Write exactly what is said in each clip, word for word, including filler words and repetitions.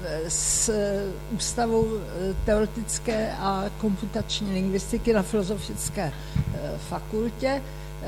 s Ústavou teoretické a komputační lingvistiky na Filozofické fakultě.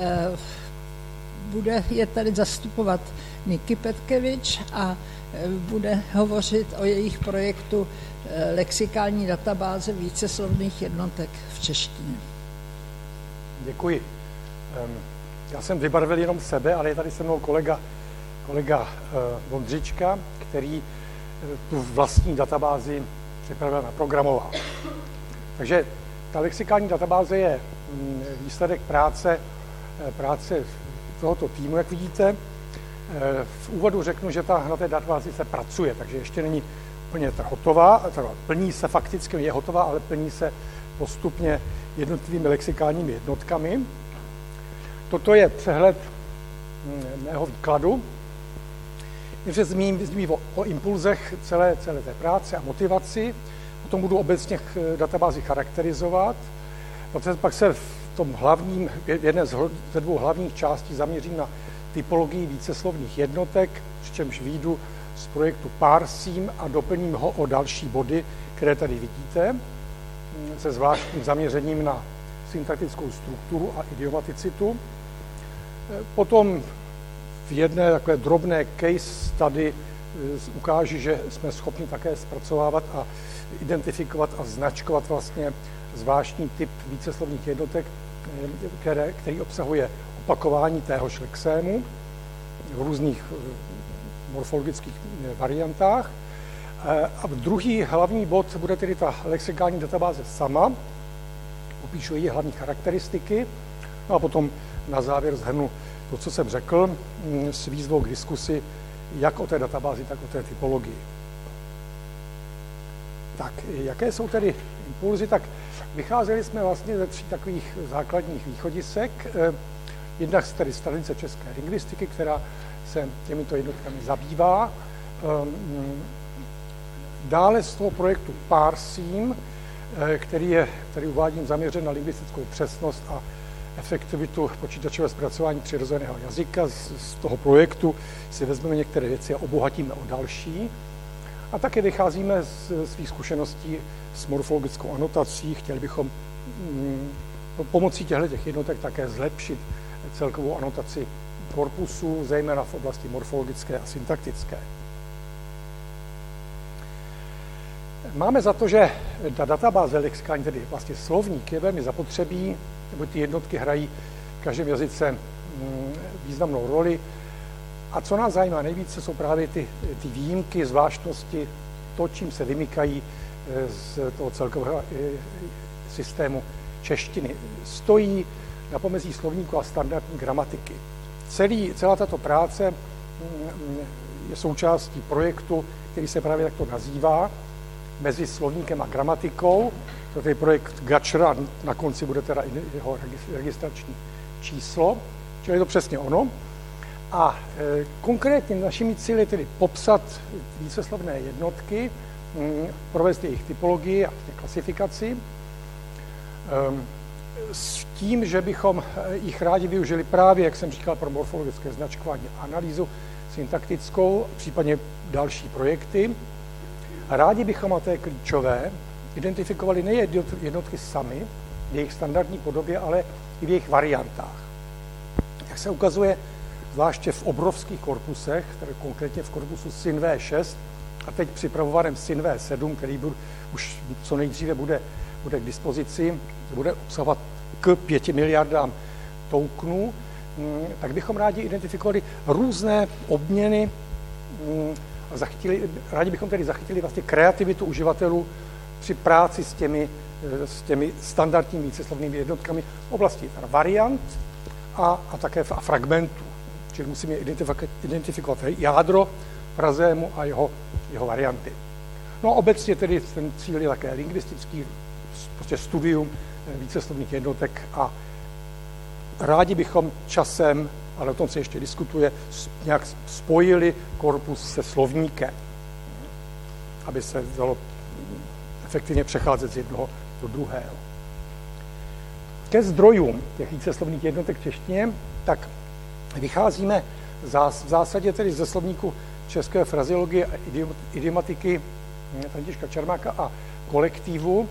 Bude je tady zastupovat Niky Petkevič a bude hovořit o jejich projektu lexikální databáze víceslovných jednotek v češtině. Děkuji. Já jsem vybarvil jenom sebe, ale je tady se mnou kolega, kolega Vondřička, který tu vlastní databázi připravil a programoval. Takže ta lexikální databáze je výsledek práce, práce tohoto týmu, jak vidíte. V úvodu řeknu, že ta, na té databázi se pracuje, takže ještě není úplně hotová, teda plní se fakticky, je hotová, ale plní se postupně jednotlivými lexikálními jednotkami. Toto je přehled mého výkladu. Než zmíním, zmíním o, o impulzech celé, celé té práce a motivaci, potom budu obecně databázi charakterizovat, protože pak se v tom hlavním, v jedné ze dvou hlavních částí zaměřím na typologii víceslovných jednotek, přičemž výjdu z projektu Parsím a doplním ho o další body, které tady vidíte, se zvláštním zaměřením na syntaktickou strukturu a idiomaticitu. Potom v jedné takové drobné case study ukážu, že jsme schopni také zpracovávat a identifikovat a značkovat vlastně zvláštní typ víceslovných jednotek, které, který obsahuje opakování téhož lexému v různých morfologických variantách. A druhý hlavní bod bude tedy ta lexikální databáze sama. Popíšu její hlavní charakteristiky no a potom na závěr shrnu to, co jsem řekl, s výzvou k diskusi jak o té databázi, tak o té typologii. Tak, jaké jsou tedy impulzy? Tak vycházeli jsme vlastně ze tří takových základních východisek. Jednak tedy z tradice české lingvistiky, která se těmito jednotkami zabývá. Dále z toho projektu Parsím, který je, který uvádím, zaměřen na lingvistickou přesnost a efektivitu počítačového zpracování přirozeného jazyka. Z, z toho projektu si vezmeme některé věci a obohatíme o další. A také vycházíme z svých zkušeností s morfologickou anotací. Chtěli bychom mm, pomocí těchto jednotek také zlepšit celkovou anotaci korpusu, zejména v oblasti morfologické a syntaktické. Máme za to, že ta databáze lexikální, tedy vlastně slovník, je velmi zapotřebí, nebo ty jednotky hrají v každém jazyce významnou roli. A co nás zajímá nejvíce, jsou právě ty, ty výjimky, zvláštnosti, to, čím se vymykají z toho celkového systému češtiny. Stojí na pomezí slovníku a standardní gramatiky. Celý, celá tato práce je součástí projektu, který se právě takto nazývá, mezi slovníkem a gramatikou. To je projekt Gatchera, na konci bude teda i jeho registrační číslo, čili je to přesně ono. A e, konkrétně našimi cíli je tedy popsat víceslovné jednotky, m, provést jejich typologii a klasifikaci, e, s tím, že bychom jich rádi využili právě, jak jsem říkal, pro morfologické značkování, analýzu syntaktickou, případně další projekty. Rádi bychom, a to je klíčové, identifikovali nejen jednotky samy v jejich standardní podobě, ale i v jejich variantách. Jak se ukazuje, zvláště v obrovských korpusech, tedy konkrétně v korpusu S Y N V šest a teď připravovaném S Y N V sedm, který bude, už co nejdříve bude, bude k dispozici, bude obsahovat k pěti miliardám tokenů, tak bychom rádi identifikovali různé obměny a zachytili, rádi bychom tedy zachytili vlastně kreativitu uživatelů při práci s těmi, s těmi standardními víceslovnými jednotkami v oblasti variant a, a také a fragmentů. Čili musíme identifikovat, identifikovat jádro frazému a jeho, jeho varianty. No a obecně tedy ten cíl je také lingvistický, prostě studium víceslovných jednotek a rádi bychom časem, ale o tom se ještě diskutuje, nějak spojili korpus se slovníkem, aby se dalo efektivně přecházet z jednoho do druhého. Ke zdrojům těch víceslovných jednotek v češtině, tak vycházíme v zásadě tedy ze slovníku české frazeologie a idiomatiky Františka Čermáka a kolektivu,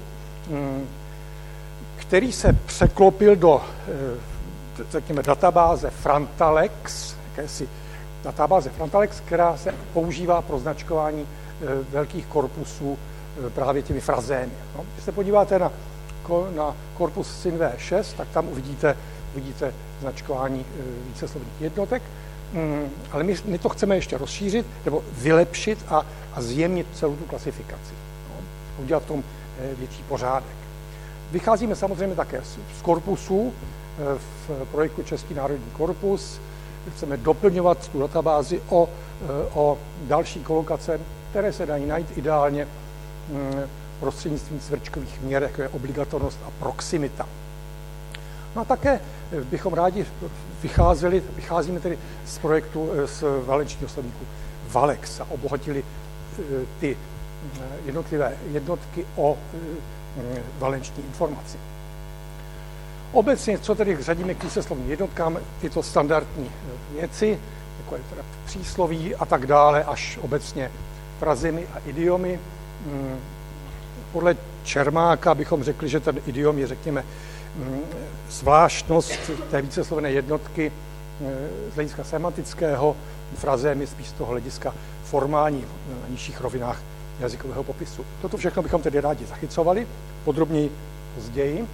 který se překlopil do, řekněme, databáze Frantalex, jakési databáze Frantalex, která se používá pro značkování velkých korpusů právě těmi frazémy. No, když se podíváte na, na korpus S Y N V šest, tak tam uvidíte, uvidíte značkování víceslovných jednotek, ale my, my to chceme ještě rozšířit nebo vylepšit a, a zjemnit celou tu klasifikaci. No, udělat v tom větší pořádek. Vycházíme samozřejmě také z korpusů v projektu Český národní korpus. Chceme doplňovat tu databázi o, o další kolokace, které se dají najít ideálně prostřednictvím cvrčkových měr, jako je obligatornost a proximita. No a také bychom rádi vycházeli, vycházíme tedy z projektu z valenčního slovníku Valex a obohatili ty jednotlivé jednotky o valenční informaci. Obecně, co tedy řadíme k víceslovným jednotkám, tyto standardní věci, jako je teda přísloví a tak dále, až obecně frazemi a idiomy. Podle Čermáka bychom řekli, že ten idiom je, řekněme, zvláštnost té víceslovné jednotky z hlediska semantického, frazem je spíš z toho hlediska formální na nižších rovinách jazykového popisu. Toto všechno bychom tedy rádi zachycovali, podrobněji později.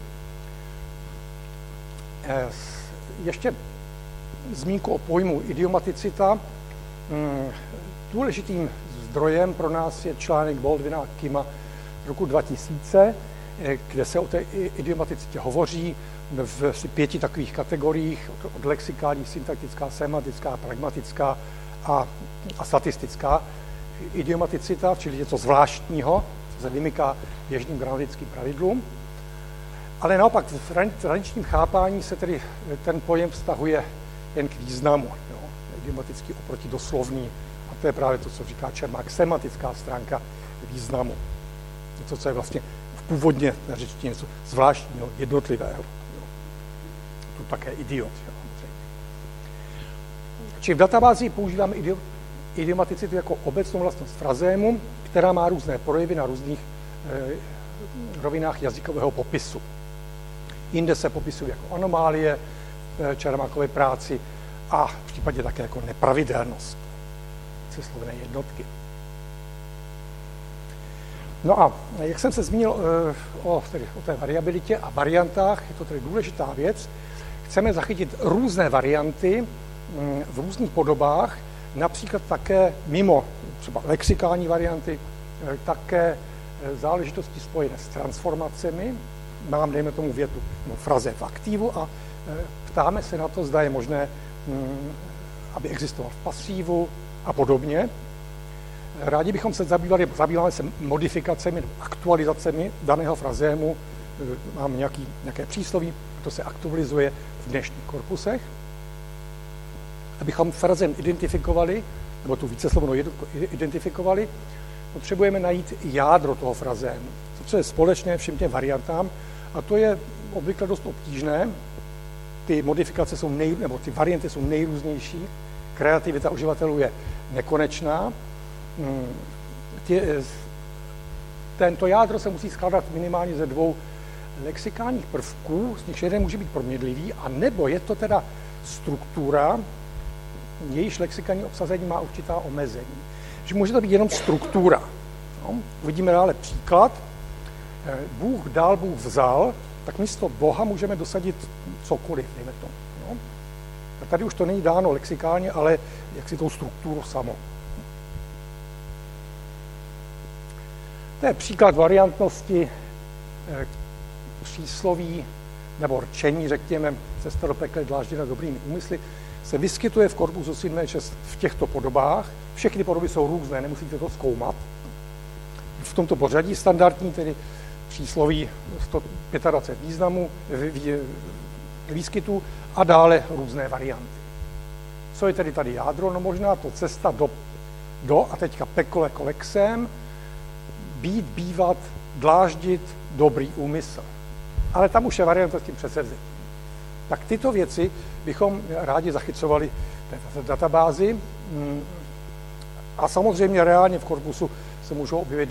Ještě zmínku o pojmu idiomaticita. Důležitým zdrojem pro nás je článek Baldwina a Kima roku dva tisíce, kde se o té idiomaticitě hovoří v pěti takových kategoriích, od lexikální, syntaktická, semantická, pragmatická a, a statistická idiomaticita, čili něco zvláštního, co se vymyká běžným gramatickým pravidlům. Ale naopak v hraničním chápání se tedy ten pojem vztahuje jen k významu, jo, idiomatický oproti doslovný. A to je právě to, co říká Čermák, semantická stránka významu. Něco, co je vlastně v původně na řečtině něco zvláštního, jednotlivého. Jo. Tu také idiot. Jo, Čili v databázi používáme idiomaticitu jako obecnou vlastnost frazému, která má různé projevy na různých eh, rovinách jazykového popisu. Jinde se popisují jako anomálie v Čermákové práci a v případě také jako nepravidelnost víceslovné jednotky. No a jak jsem se zmínil o, tedy, o té variabilitě a variantách, je to tedy důležitá věc, chceme zachytit různé varianty v různých podobách, například také mimo třeba lexikální varianty, také záležitosti spojené s transformacemi. Mám, dejme tomu, větu, no, fraze v aktivu a ptáme se na to, zda je možné, aby existoval v pasívu a podobně. Rádi bychom se zabývali, zabýváme se modifikacemi, aktualizacemi daného frazému. Mám nějaký, nějaké přísloví, to se aktualizuje v dnešních korpusech. Abychom frazém identifikovali, nebo tu víceslovnou jednotku identifikovali, potřebujeme najít jádro toho frazému, co je společné všem těm variantám, a to je obvykle dost obtížné. Ty modifikace jsou nej, nebo ty varianty jsou nejrůznější, kreativita uživatelů je nekonečná. Tě, tento jádro se musí skládat minimálně ze dvou lexikálních prvků, z nich jeden může být proměnlivý, a nebo je to teda struktura, jejíž lexikální obsazení má určitá omezení. Že může to být jenom struktura. No, uvidíme dále příklad. Bůh dal, Bůh vzal, tak místo Boha můžeme dosadit cokoliv, dejme tomu. No. Tady už to není dáno lexikálně, ale jaksi tou strukturu samou. To je příklad variantnosti přísloví nebo rčení, řekněme, cesta do pekla dlážděna dobrými úmysly, se vyskytuje v korpusu S Y N V šest v těchto podobách. Všechny podoby jsou různé, nemusíte to zkoumat. V tomto pořadí standardní, tedy přísloví sto dvacet pět významů, výskytů a dále různé varianty. Co je tedy tady jádro? No možná to cesta do, do a teďka pekle kolexem, být, bývat, dláždit, dobrý úmysl. Ale tam už je varianta s tím předsevzetím. Tak tyto věci bychom rádi zachycovali v databázi a samozřejmě reálně v korpusu se můžou objevit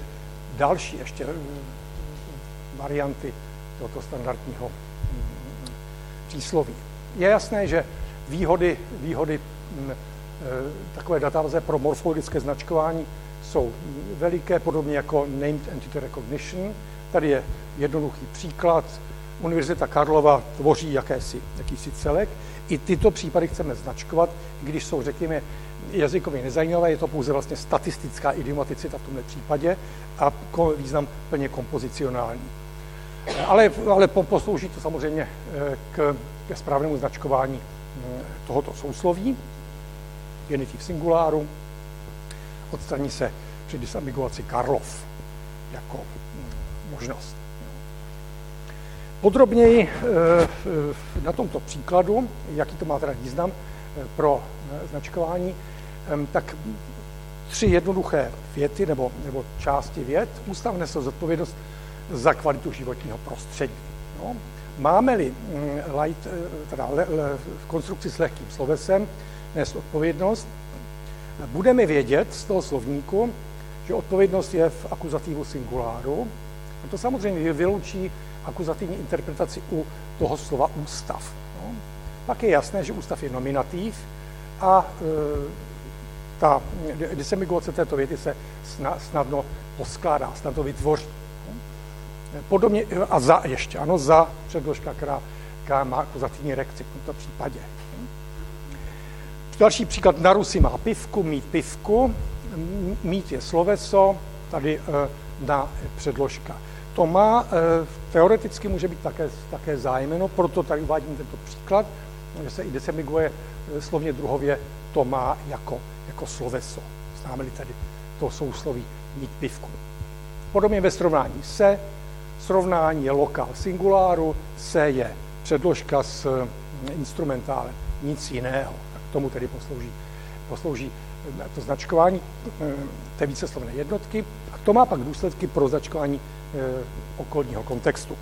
další ještě varianty tohoto standardního přísloví. Je jasné, že výhody, výhody takové databáze pro morfologické značkování jsou veliké, podobně jako Named Entity Recognition. Tady je jednoduchý příklad. Univerzita Karlova tvoří jakési, jakýsi celek. I tyto případy chceme značkovat, když jsou, řekněme, jazykově nezajímavé, je to pouze vlastně statistická idiomaticita v tomto případě a význam plně kompozicionální. Ale, ale poslouží to samozřejmě k, ke správnému značkování tohoto sousloví, genitiv singuláru, odstraní se při disambiguaci Karlov jako možnost. Podrobněji na tomto příkladu, jaký to má teda význam pro značkování, tak tři jednoduché věty nebo, nebo části vět. Ústav nese zodpovědnost za kvalitu životního prostředí. No. Máme-li light, teda le, le, v konstrukci s lehkým slovesem nést odpovědnost, budeme vědět z toho slovníku, že odpovědnost je v akuzativu singuláru. A to samozřejmě vyloučí akuzativní interpretaci u toho slova ústav. No. Pak je jasné, že ústav je nominativ a e, ta disambiguace této věty se snadno poskládá, snadno vytvoří. Podobně, a za ještě, ano, za předložka, která, která má akuzativní rekci v tomto případě. Další příklad, na Rusi má pivku, mít pivku, mít je sloveso, tady e, na předložka. To má, e, teoreticky může být také, také zájmeno, proto tady uvádím tento příklad, že se i disambiguje e, slovně druhově, to má jako, jako sloveso. Známe-li tady to sousloví mít pivku. Podobně ve srovnání se, srovnání je lokál singuláru, se je předložka s instrumentálem, nic jiného. Tak tomu tedy poslouží, poslouží to značkování té víceslovné jednotky a to má pak důsledky pro značkování okolního kontextu.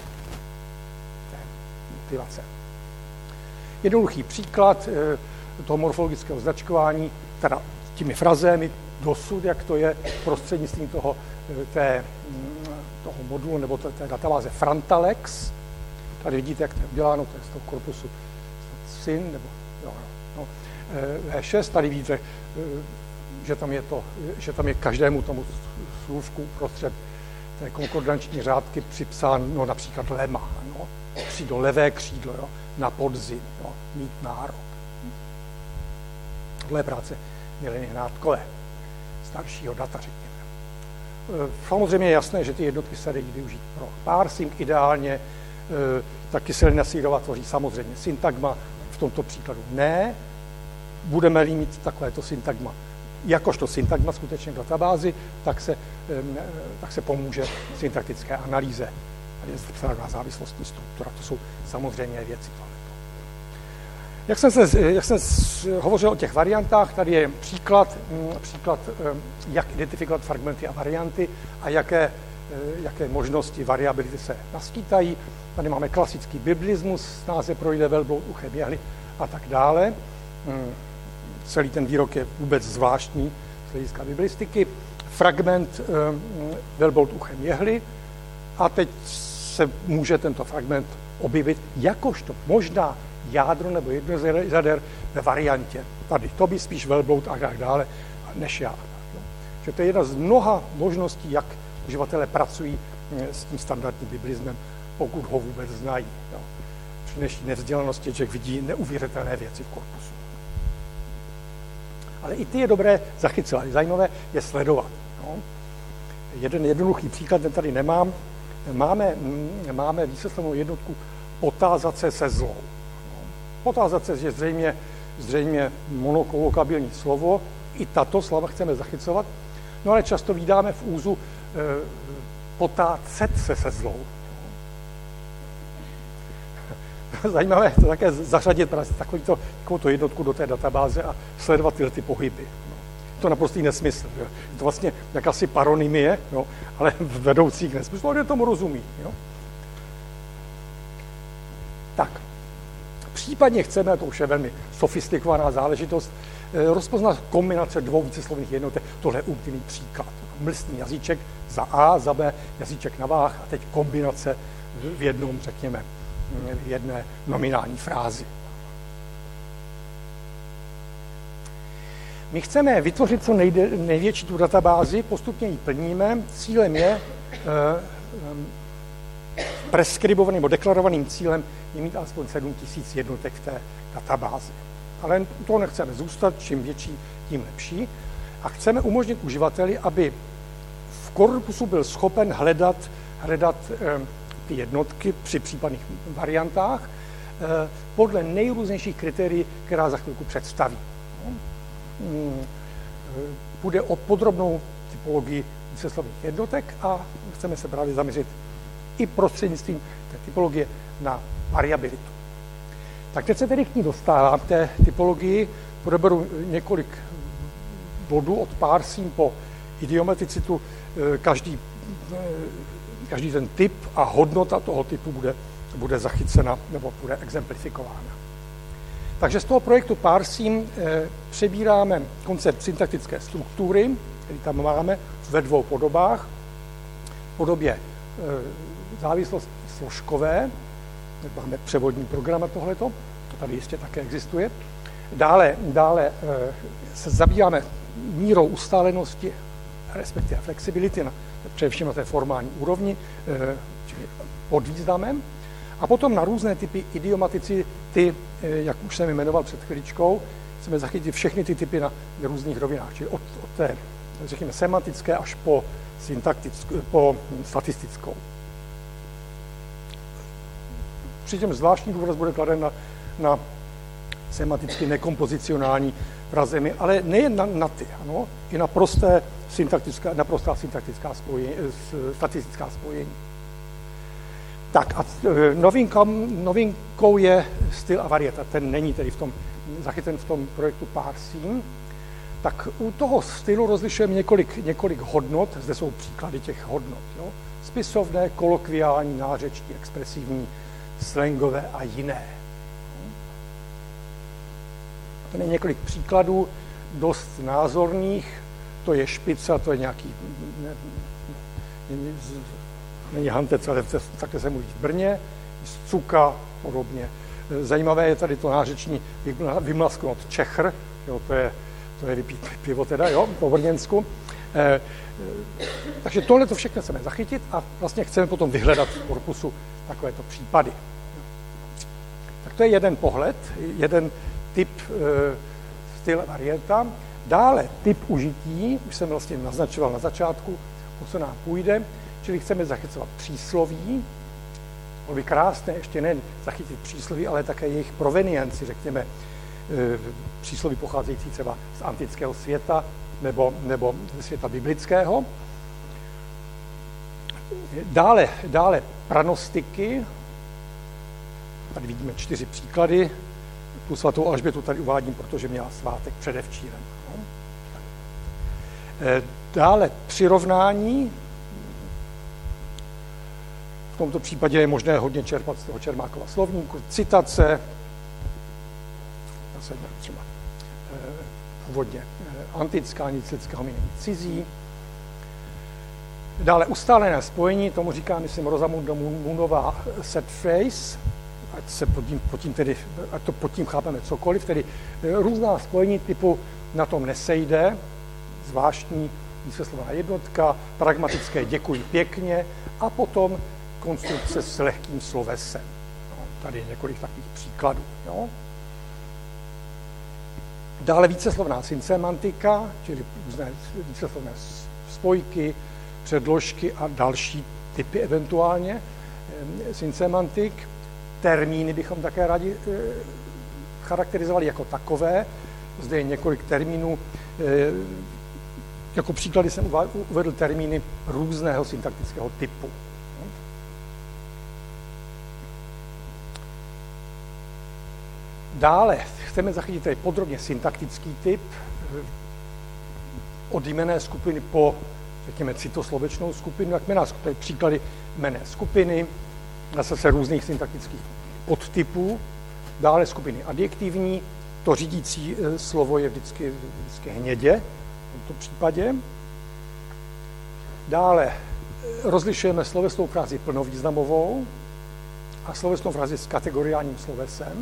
Motivace. Jednoduchý příklad toho morfologického značkování, teda těmi frazémy dosud, jak to je prostřednictvím toho, té, toho modulu nebo té, té databáze Frantalex. Tady vidíte, jak to je uděláno, to je z toho korpusu syn, nebo jo, no, V šest, tady vidíte, že tam je, to, že tam je každému tomu slůvku prostřed té konkordanční řádky připsáno například lema, no, křídlo, levé křídlo, jo, na podzim, jo, mít nárok. Tohle je práce Mileny Hnátkové, staršího data, řekněme. Samozřejmě je jasné, že ty jednotky se dají využít pro parsing ideálně, ta kyselina sírová tvoří samozřejmě syntagma, v tomto příkladu ne. Budeme-li mít takovéto syntagma, jakožto syntagma skutečně v databázi, tak se, tak se pomůže syntaktické analýze. Tady je zrcadlová závislostní struktura, to jsou samozřejmě věci. Jak jsem, se, jak jsem hovořil o těch variantách, tady je příklad, příklad, jak identifikovat fragmenty a varianty a jaké, jaké možnosti variability se naskýtají. Tady máme klasický biblismus, snáze projde velbloud uchem jehly a tak dále. Celý ten výrok je vůbec zvláštní z hlediska biblistiky. Fragment velbloud uchem jehly a teď se může tento fragment objevit jakožto možná jádro nebo jedno z jader ve variantě. Tady to by spíš velbloud a tak dále, než já. Že to je jedna z mnoha možností, jak uživatelé pracují s tím standardním biblismem, pokud ho vůbec znají. Při dnešní nevzdělanosti člověk vidí neuvěřitelné věci v korpusu. Ale i ty je dobré zachycovat. Zajímavé je sledovat. No. Jeden jednoduchý příklad, ten tady nemám. Máme, máme výslednou jednotku potázat se se zlou. Potázat se je zřejmě, zřejmě monokolokabilní slovo. I tato slova chceme zachycovat. No ale často vídáme v úzu e, potácet se se zlou. Zajímavé to také zařadit takovýto, takovouto jednotku do té databáze a sledovat tyhle ty pohyby. No. To naprostý nesmysl. Jo. Je to vlastně jakási paronymie, jo, ale vedoucí k nesmyslu, ale tomu rozumí. Jo. Tak. Případně chceme, to už je velmi sofistikovaná záležitost, rozpoznat kombinace dvou víceslovných jednotek. Tohle je ultimní příklad. mlsný jazyček, za A, za B jazyček na váh a teď kombinace v jednom, řekněme, v jedné nominální frázi. My chceme vytvořit co nejde, největší tu databázi, postupně ji plníme. Cílem je, eh, preskribovaným nebo deklarovaným cílem je mít alespoň sedm tisíc jednotek v té databázi. Ale u toho nechceme zůstat, čím větší, tím lepší. A chceme umožnit uživateli, aby v korpusu byl schopen hledat, hledat eh, ty jednotky při případných variantách eh, podle nejrůznějších kritérií, která za chvilku představí. No. Hmm. Půjde o podrobnou typologii víceslovných jednotek a chceme se právě zaměřit i prostřednictvím té typologie na variabilitu. Tak teď se tedy k ní dostávám, té typologii, proberu několik bodů od parsing po idiomaticitu, každý, každý ten typ a hodnota toho typu bude, bude zachycena nebo bude exemplifikována. Takže z toho projektu parsing eh, přebíráme koncept syntaktické struktury, který tam máme ve dvou podobách. V podobě eh, závislosti složkové, máme převodní program na tohleto, to tady jistě také existuje. Dále, dále eh, se zabýváme mírou ustálenosti, respektive flexibility, na, především na té formální úrovni, eh, čili pod významem. A potom na různé typy idiomaticity, jak už jsem jmenoval před chviličkou, chceme zachytit všechny ty typy na různých rovinách, čili od, od té, řekněme, semantické až po, po statistickou. Přičemž zvláštní důraz bude kladen na, na semanticky nekompozicionální frazemi, ale nejen na, na ty, ano, i na prosté syntaktická, na prostá syntaktická spojení, statistická spojení. Tak a novinkou, novinkou je styl a varieta. Ten není tedy v tom, zachycen v tom projektu parsing. Tak u toho stylu rozlišujeme několik, několik hodnot. Zde jsou příklady těch hodnot. Jo? Spisovné, kolokviální, nářečí, expresivní, slangové a jiné. To je několik příkladů, dost názorných. To je špica, to je nějaký... Ne, ne, není hantec, ale takhle se mluví v Brně, cuka, podobně. Zajímavé je tady to nářeční vymlasknout čechr, jo, to je, to je vypít pivo teda, jo, po brněnsku. E, takže tohle to všechno chceme zachytit a vlastně chceme potom vyhledat v korpusu takovéto případy. Tak to je jeden pohled, jeden typ e, styl varieta. Dále typ užití, už jsem vlastně naznačoval na začátku, o co nám půjde, čili chceme zachycovat přísloví. Bylo by krásné ještě nejen zachytit přísloví, ale také jejich provenienci, řekněme, přísloví pocházející třeba z antického světa nebo, nebo ze světa biblického. Dále, dále pranostiky. Tady vidíme čtyři příklady. Tu svatou Alžbětu tady uvádím, protože měla svátek předevčírem. Dále přirovnání. V tomto případě je možné hodně čerpat z toho Čermákova slovníku. Citace, zase třeba původně antická, nic lidského mi není cizí. Dále ustálené spojení, tomu říká, myslím, Rosamunda Moonová set phrase, ať, se pod tím, pod tím tedy, ať to pod tím chápeme cokoliv, tedy různá spojení typu na tom nesejde, zvláštní víceslovná jednotka, pragmatické děkuji pěkně a potom konstrukce s lehkým slovesem. No, tady je několik takových příkladů. Jo. Dále víceslovná synsemantika, čili různé víceslovné spojky, předložky a další typy eventuálně synsemantik. Termíny bychom také rádi charakterizovali jako takové. Zde je několik termínů. Jako příklady jsem uvedl termíny různého syntaktického typu. Dále chceme zachytit tady podrobně syntaktický typ od jmenné skupiny po, řekněme, citoslovečnou skupinu, jak jmenná skupiny, příklady jmenné skupiny, zase se různých syntaktických podtypů, dále skupiny adjektivní, to řídící slovo je vždycky, vždycky hnědě v tomto případě. Dále rozlišujeme slovesnou frázi plnovýznamovou a slovesnou frázi s kategoriálním slovesem.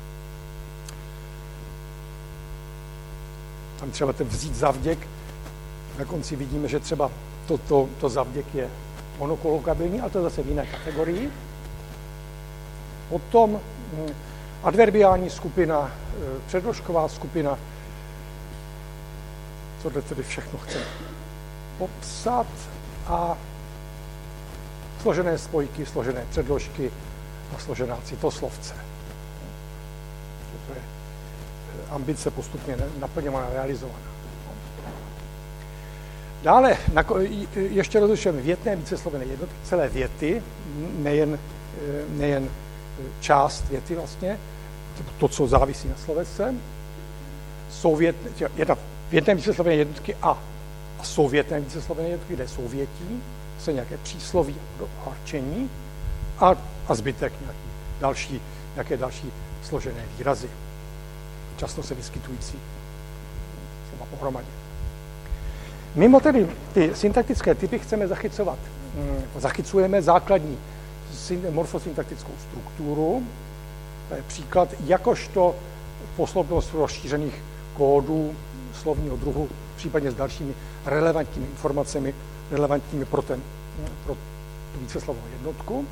Tam třeba ten vzít zavděk, na konci vidíme, že třeba to, to, to zavděk je monokolokabilní, ale to je zase v jiné kategorii. Potom adverbiální skupina, předložková skupina, co tedy všechno chceme popsat, a složené spojky, složené předložky a složená citoslovce. To je ambice postupně naplňovaná, realizovaná. Dále ještě rozlišujeme větné víceslovené jednotky, celé věty, nejen, nejen část věty vlastně, to, co závisí na slovese. Jsou větné, jedna, větné víceslovené jednotky a, a souvětné víceslovené jednotky, kde jsou větí, se nějaké přísloví a rčení a, a zbytek nějaký další, nějaké další složené výrazy, často se vyskytující slova pohromadě. Mimo tedy ty syntaktické typy chceme zachycovat, zachycujeme základní morfosyntaktickou strukturu, to je příklad, jakožto posloupnost rozšířených kódů slovního druhu, případně s dalšími relevantními informacemi, relevantními pro, ten, pro tu víceslovnou jednotku.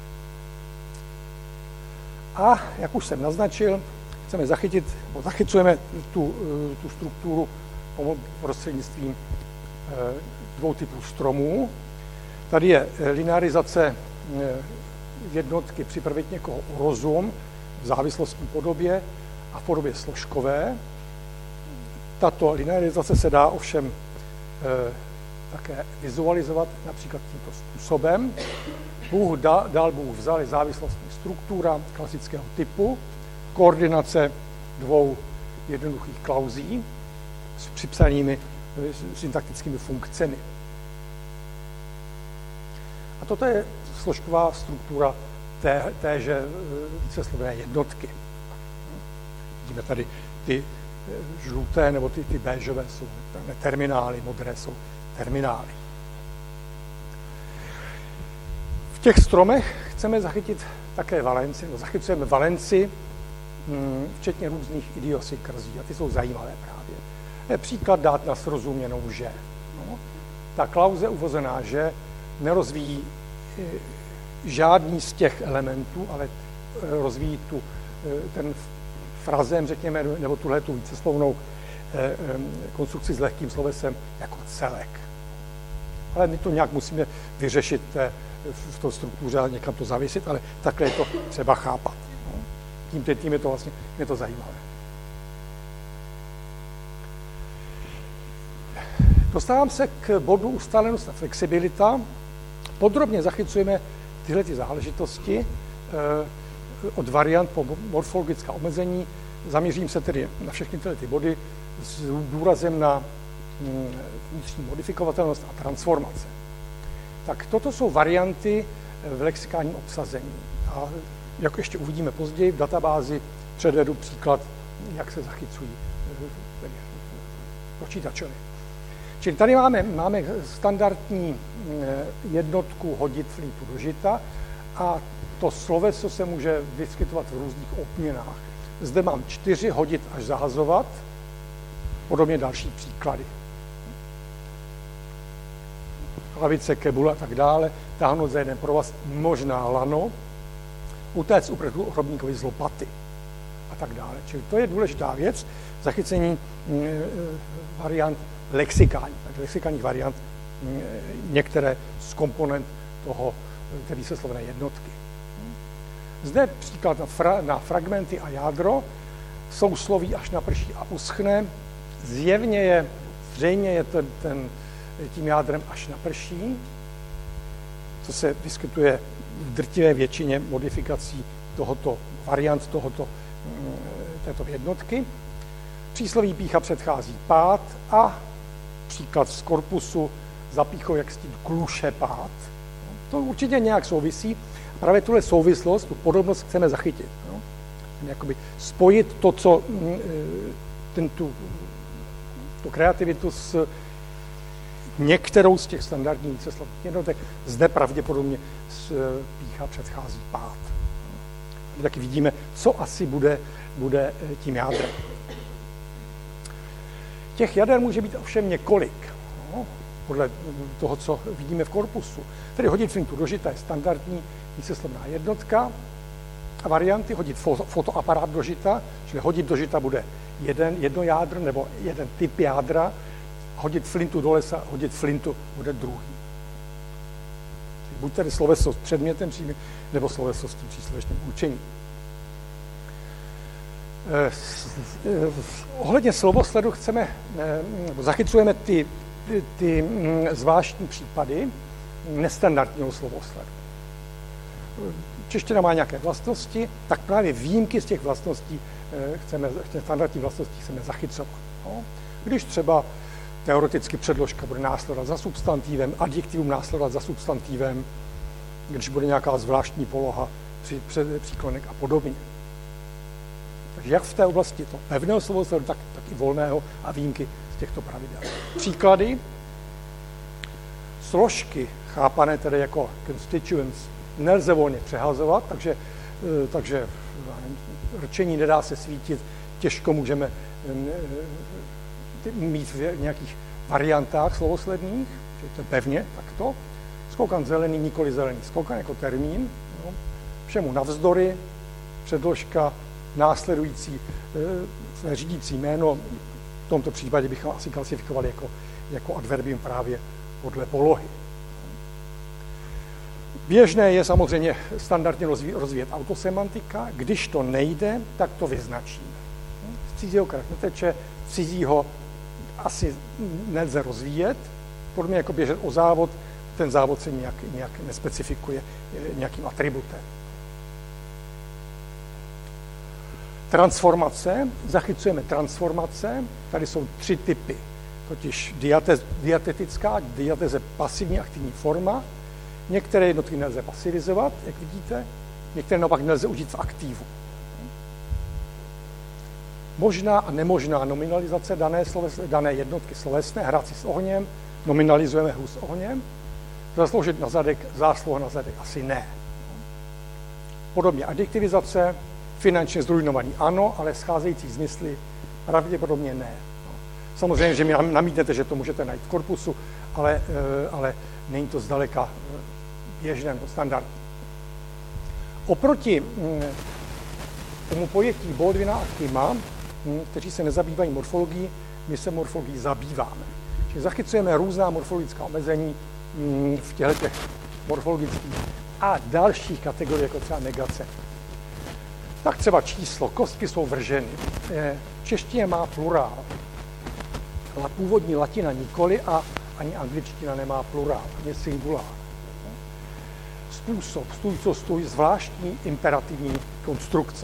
A jak už jsem naznačil, chceme zachytit, zachycujeme tu, tu strukturu prostřednictvím dvou typů stromů. Tady je linearizace jednotky připravit někoho o rozum v závislostní podobě a v podobě složkové. Tato linearizace se dá ovšem e, také vizualizovat například tímto způsobem. Bůh dal, dal, Bůh vzal, je závislostní struktura klasického typu, koordinace dvou jednoduchých klauzí s připsanými syntaktickými funkcemi. A toto je složková struktura té, téže víceslovené jednotky. Vidíme tady ty žluté nebo ty, ty béžové jsou terminály, modré jsou terminály. V těch stromech chceme zachytit také valenci, no zachycujeme valenci, včetně různých idiosynkrasí, a ty jsou zajímavé právě. Příklad dát na srozuměnou že. No, ta klauze uvozená že nerozvíjí žádný z těch elementů, ale rozvíjí tu, ten frazem, řekněme, nebo tuhletu víceslovnou konstrukci s lehkým slovesem jako celek. Ale my to nějak musíme vyřešit v té struktuře a někam to zavěsit, ale takhle je to třeba chápat. No. Tím, tím je to vlastně je to zajímavé. Dostávám se k bodu ustálenost a flexibilita. Podrobně zachycujeme tyhle ty záležitosti eh, od variant po morfologická omezení. Zaměřím se tedy na všechny tyhle ty body s důrazem na hm, vnitřní modifikovatelnost a transformace. Tak toto jsou varianty v lexikálním obsazení. A jak ještě uvidíme později, v databázi předvedu příklad, jak se zachycují počítačově. Čili tady máme, máme standardní jednotku hodit flítu do žita a to sloveso se může vyskytovat v různých opměnách. Zde mám čtyři hodit až zahazovat, podobně další příklady. Hlavice, kebula a tak dále, táhnout za jeden provaz, možná lano, utéct uprchlu ohrobníkovi z lopaty a tak dále. Čili to je důležitá věc, zachycení variant lexikální, lexikálních variant, některé z komponent toho, té víceslovené jednotky. Zde příklad na, fra, na fragmenty a jádro, sousloví až naprší a uschne, zjevně je, zřejmě je ten, ten, tím jádrem až naprší, co se vyskytuje v drtivé většině modifikací tohoto, variant tohoto, této jednotky. Přísloví pícha předchází pád a příklad z korpusu zapíchou jak stín kluše pád. To určitě nějak souvisí. Právě tuhle souvislost, tu podobnost chceme zachytit. No? Jakoby spojit to, co ten, tu, tu kreativitu s některou z těch standardních víceslovných jednotek. Zde pravděpodobně pýcha předchází pád. Taky vidíme, co asi bude, bude tím jádrem. Těch jader může být ovšem několik, no, podle toho, co vidíme v korpusu. Tedy hodit flintu do žita je standardní víceslovná jednotka a varianty hodit fotoaparát do žita, čili hodit do žita bude jeden, jedno jádro nebo jeden typ jádra, hodit flintu do lesa, hodit flintu bude druhý. Buď tedy sloveso s předmětem příjmy, nebo sloveso s tím příslovečným určením. Ohledně slovosledu chceme, zachycujeme ty, ty, ty zvláštní případy nestandardního slovosledu. Čeština má nějaké vlastnosti, tak právě výjimky z těch vlastností chceme, těch standardních vlastností chceme zachycovat. No? Když třeba teoreticky předložka bude následovat za substantivem, adjektivum následovat za substantivem, když bude nějaká zvláštní poloha, při, před, příklonek a podobně. Takže jak v té oblasti to pevného slovosledu, tak, tak i volného a výjimky z těchto pravidel. Příklady. Složky chápané tedy jako constituents nelze volně přehazovat, takže, takže rčení nedá se svítit, těžko můžeme mít v nějakých variantách slovosledných, že to je pevně takto. Skokan zelený, nikoli zelený. Skokan jako termín, no. Všemu navzdory, předložka, následující e, řídící jméno, v tomto případě bychom asi klasifikovali jako, jako adverbium právě podle polohy. Běžné je samozřejmě standardně rozvíjet autosemantika, když to nejde, tak to vyznačíme. Z cizího krev neteče, cizího asi nelze rozvíjet, podobně jako běžet o závod, ten závod se nějak, nějak nespecifikuje nějakým atributem. Transformace, zachycujeme transformace, tady jsou tři typy, totiž diatez, diatetická, diateze pasivní aktivní forma, některé jednotky nelze pasivizovat, jak vidíte, některé naopak nelze užít v aktivu. Možná a nemožná nominalizace dané, sloves, dané jednotky slovesné, hrát si s ohněm, nominalizujeme hru s ohněm, zasloužit na zadek, zásluha na zadek asi ne. Podobně adjektivizace, finančně zrujnovaný ano, ale scházející zmysly pravděpodobně ne. Samozřejmě, že mi namítnete, že to můžete najít v korpusu, ale, ale není to zdaleka běžné nebo standardní. Oproti tomu pojetí Baldwina a Kima, kteří se nezabývají morfologií, my se morfologií zabýváme. Čili zachycujeme různá morfologická omezení v těchto morfologických a dalších kategorií, jako třeba negace. Tak třeba číslo, kostky jsou vrženy. Čeština má plurál. Původní latina nikoli a ani angličtina nemá plurál, ani singulár. Způsob, stůj, co stůj, zvláštní imperativní konstrukce.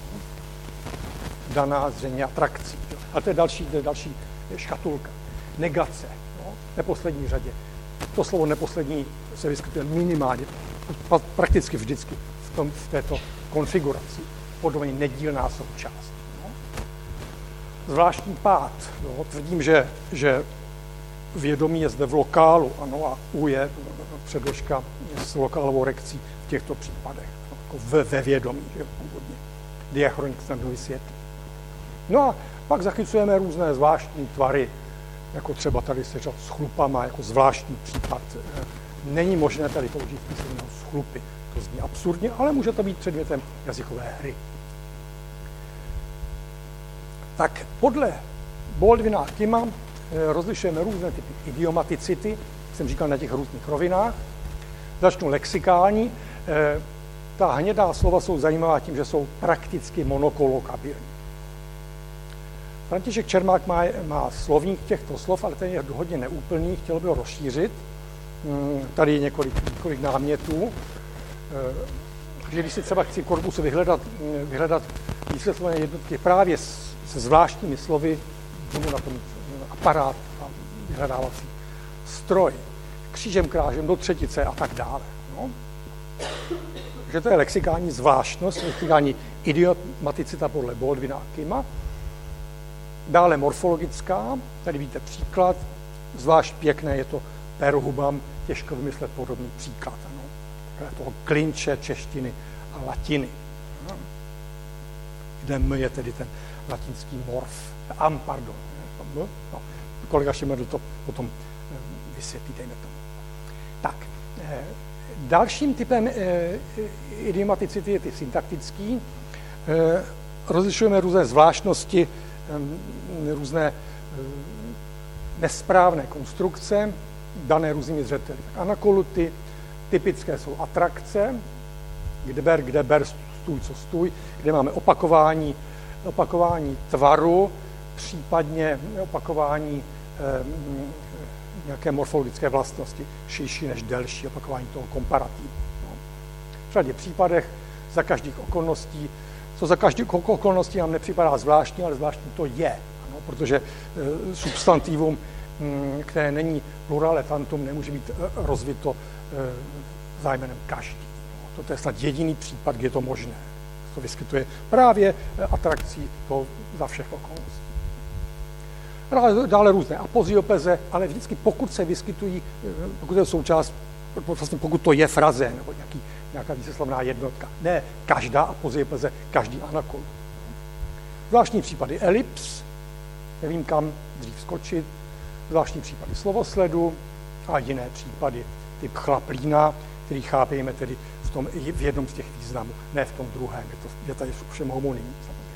Daná zřejmě atrakcí. A to je další, to je další škatulka. Negace, no, neposlední řadě. To slovo neposlední se vyskytuje minimálně, prakticky vždycky v, tom, v této konfiguraci. Podobně nedílná součást. No. Zvláštní pád. No, tvrdím, že, že vědomí je zde v lokálu, ano, a U je předložka s lokálovou rekcí v těchto případech. No, jako ve, ve vědomí, že původně. Diachronik snad vysvětlí. No a pak zachycujeme různé zvláštní tvary, jako třeba tady se řad s chlupama, jako zvláštní případ. Není možné tady použít písemného schlupy. To zní absurdně, ale může to být předmětem jazykové hry. Tak podle Baldwina a Kima rozlišujeme různé typy idiomaticity, jak jsem říkal, na těch různých rovinách. Začnu lexikální. Ta hnědá slova jsou zajímavá tím, že jsou prakticky monokolokabilní. František Čermák má, má slovník těchto slov, ale ten je hodně neúplný, chtěl by ho rozšířit. Tady je několik, několik námětů. Takže když si třeba chci v korpusu vyhledat, vyhledat výsledné jednotky právě se zvláštními slovy, budu na tom aparát a vyhledávací stroj, křížem, krážem, do třetice a tak dále. No. Takže to je lexikální zvláštnost, lexikální idiomaticita podle Baldwina a Kima. Dále morfologická, tady vidíte příklad, Zvlášť pěkné je to per hubam, těžko vymyslet podobný příklad. Ano. Toho klinče češtiny a latiny. Kde M je tedy ten latinský morf. Am, pardon. No, kolega Šimedl to potom vysvětlí, dejme tomu. Tak, dalším typem idiomaticity je ty syntaktický. Rozlišujeme různé zvláštnosti, různé nesprávné konstrukce, dané různými zřeteli. Anakoluty, typické jsou atrakce, kde ber, kde ber, stůj, co stůj, kde máme opakování, opakování tvaru, případně opakování eh, nějaké morfologické vlastnosti, širší než delší, opakování toho komparativu. No. V řadě případech za každých okolností, co za každých okolností nám nepřipadá zvláštní, ale zvláštní to je, ano, protože eh, substantivum, hm, které není plurale tantum, nemůže být eh, rozvito eh, zájmenem každý. No, toto je snad jediný případ, kde je to možné. To vyskytuje právě eh, atrakcí to za všech okolností. Dále, dále různé apoziopeze, ale vždycky pokud se vyskytují, pokud je součást, vlastně pokud to je fraze nebo nějaký, nějaká víceslovná jednotka. Ne každá apoziopeze, každý anakol. Zvláštní případy elips, nevím kam dřív skočit, zvláštní případy slovosledu a jiné případy, typ chlaplína, který chápejme tedy v, tom, v jednom z těch významů, ne v tom druhém, je, to, je tady všem homonymní samozřejmě.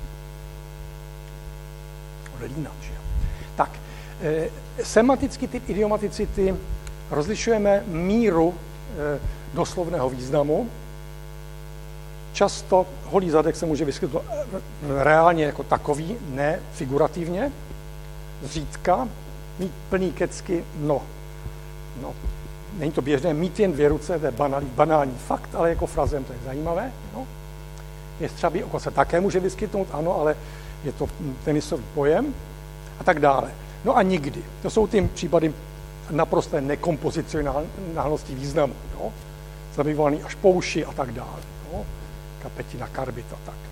Lína, že? Tak, e, semantický typ idiomaticity rozlišujeme míru e, doslovného významu. Často holý zadek se může vyskytovat reálně jako takový, ne figurativně. Zřídka mít plný kecky, no, no, není to běžné, mít jen dvě ruce, to je banální, banální fakt, ale jako frazem to je zajímavé. No. Jestřabí oko se také může vyskytnout, ano, ale je to tenisový pojem a tak dále. No a nikdy. To jsou ty případy naprosté nekompozicionálnosti významu. No. Zabývaný až po uši a tak dále. No. Kapetina, karbit a tak.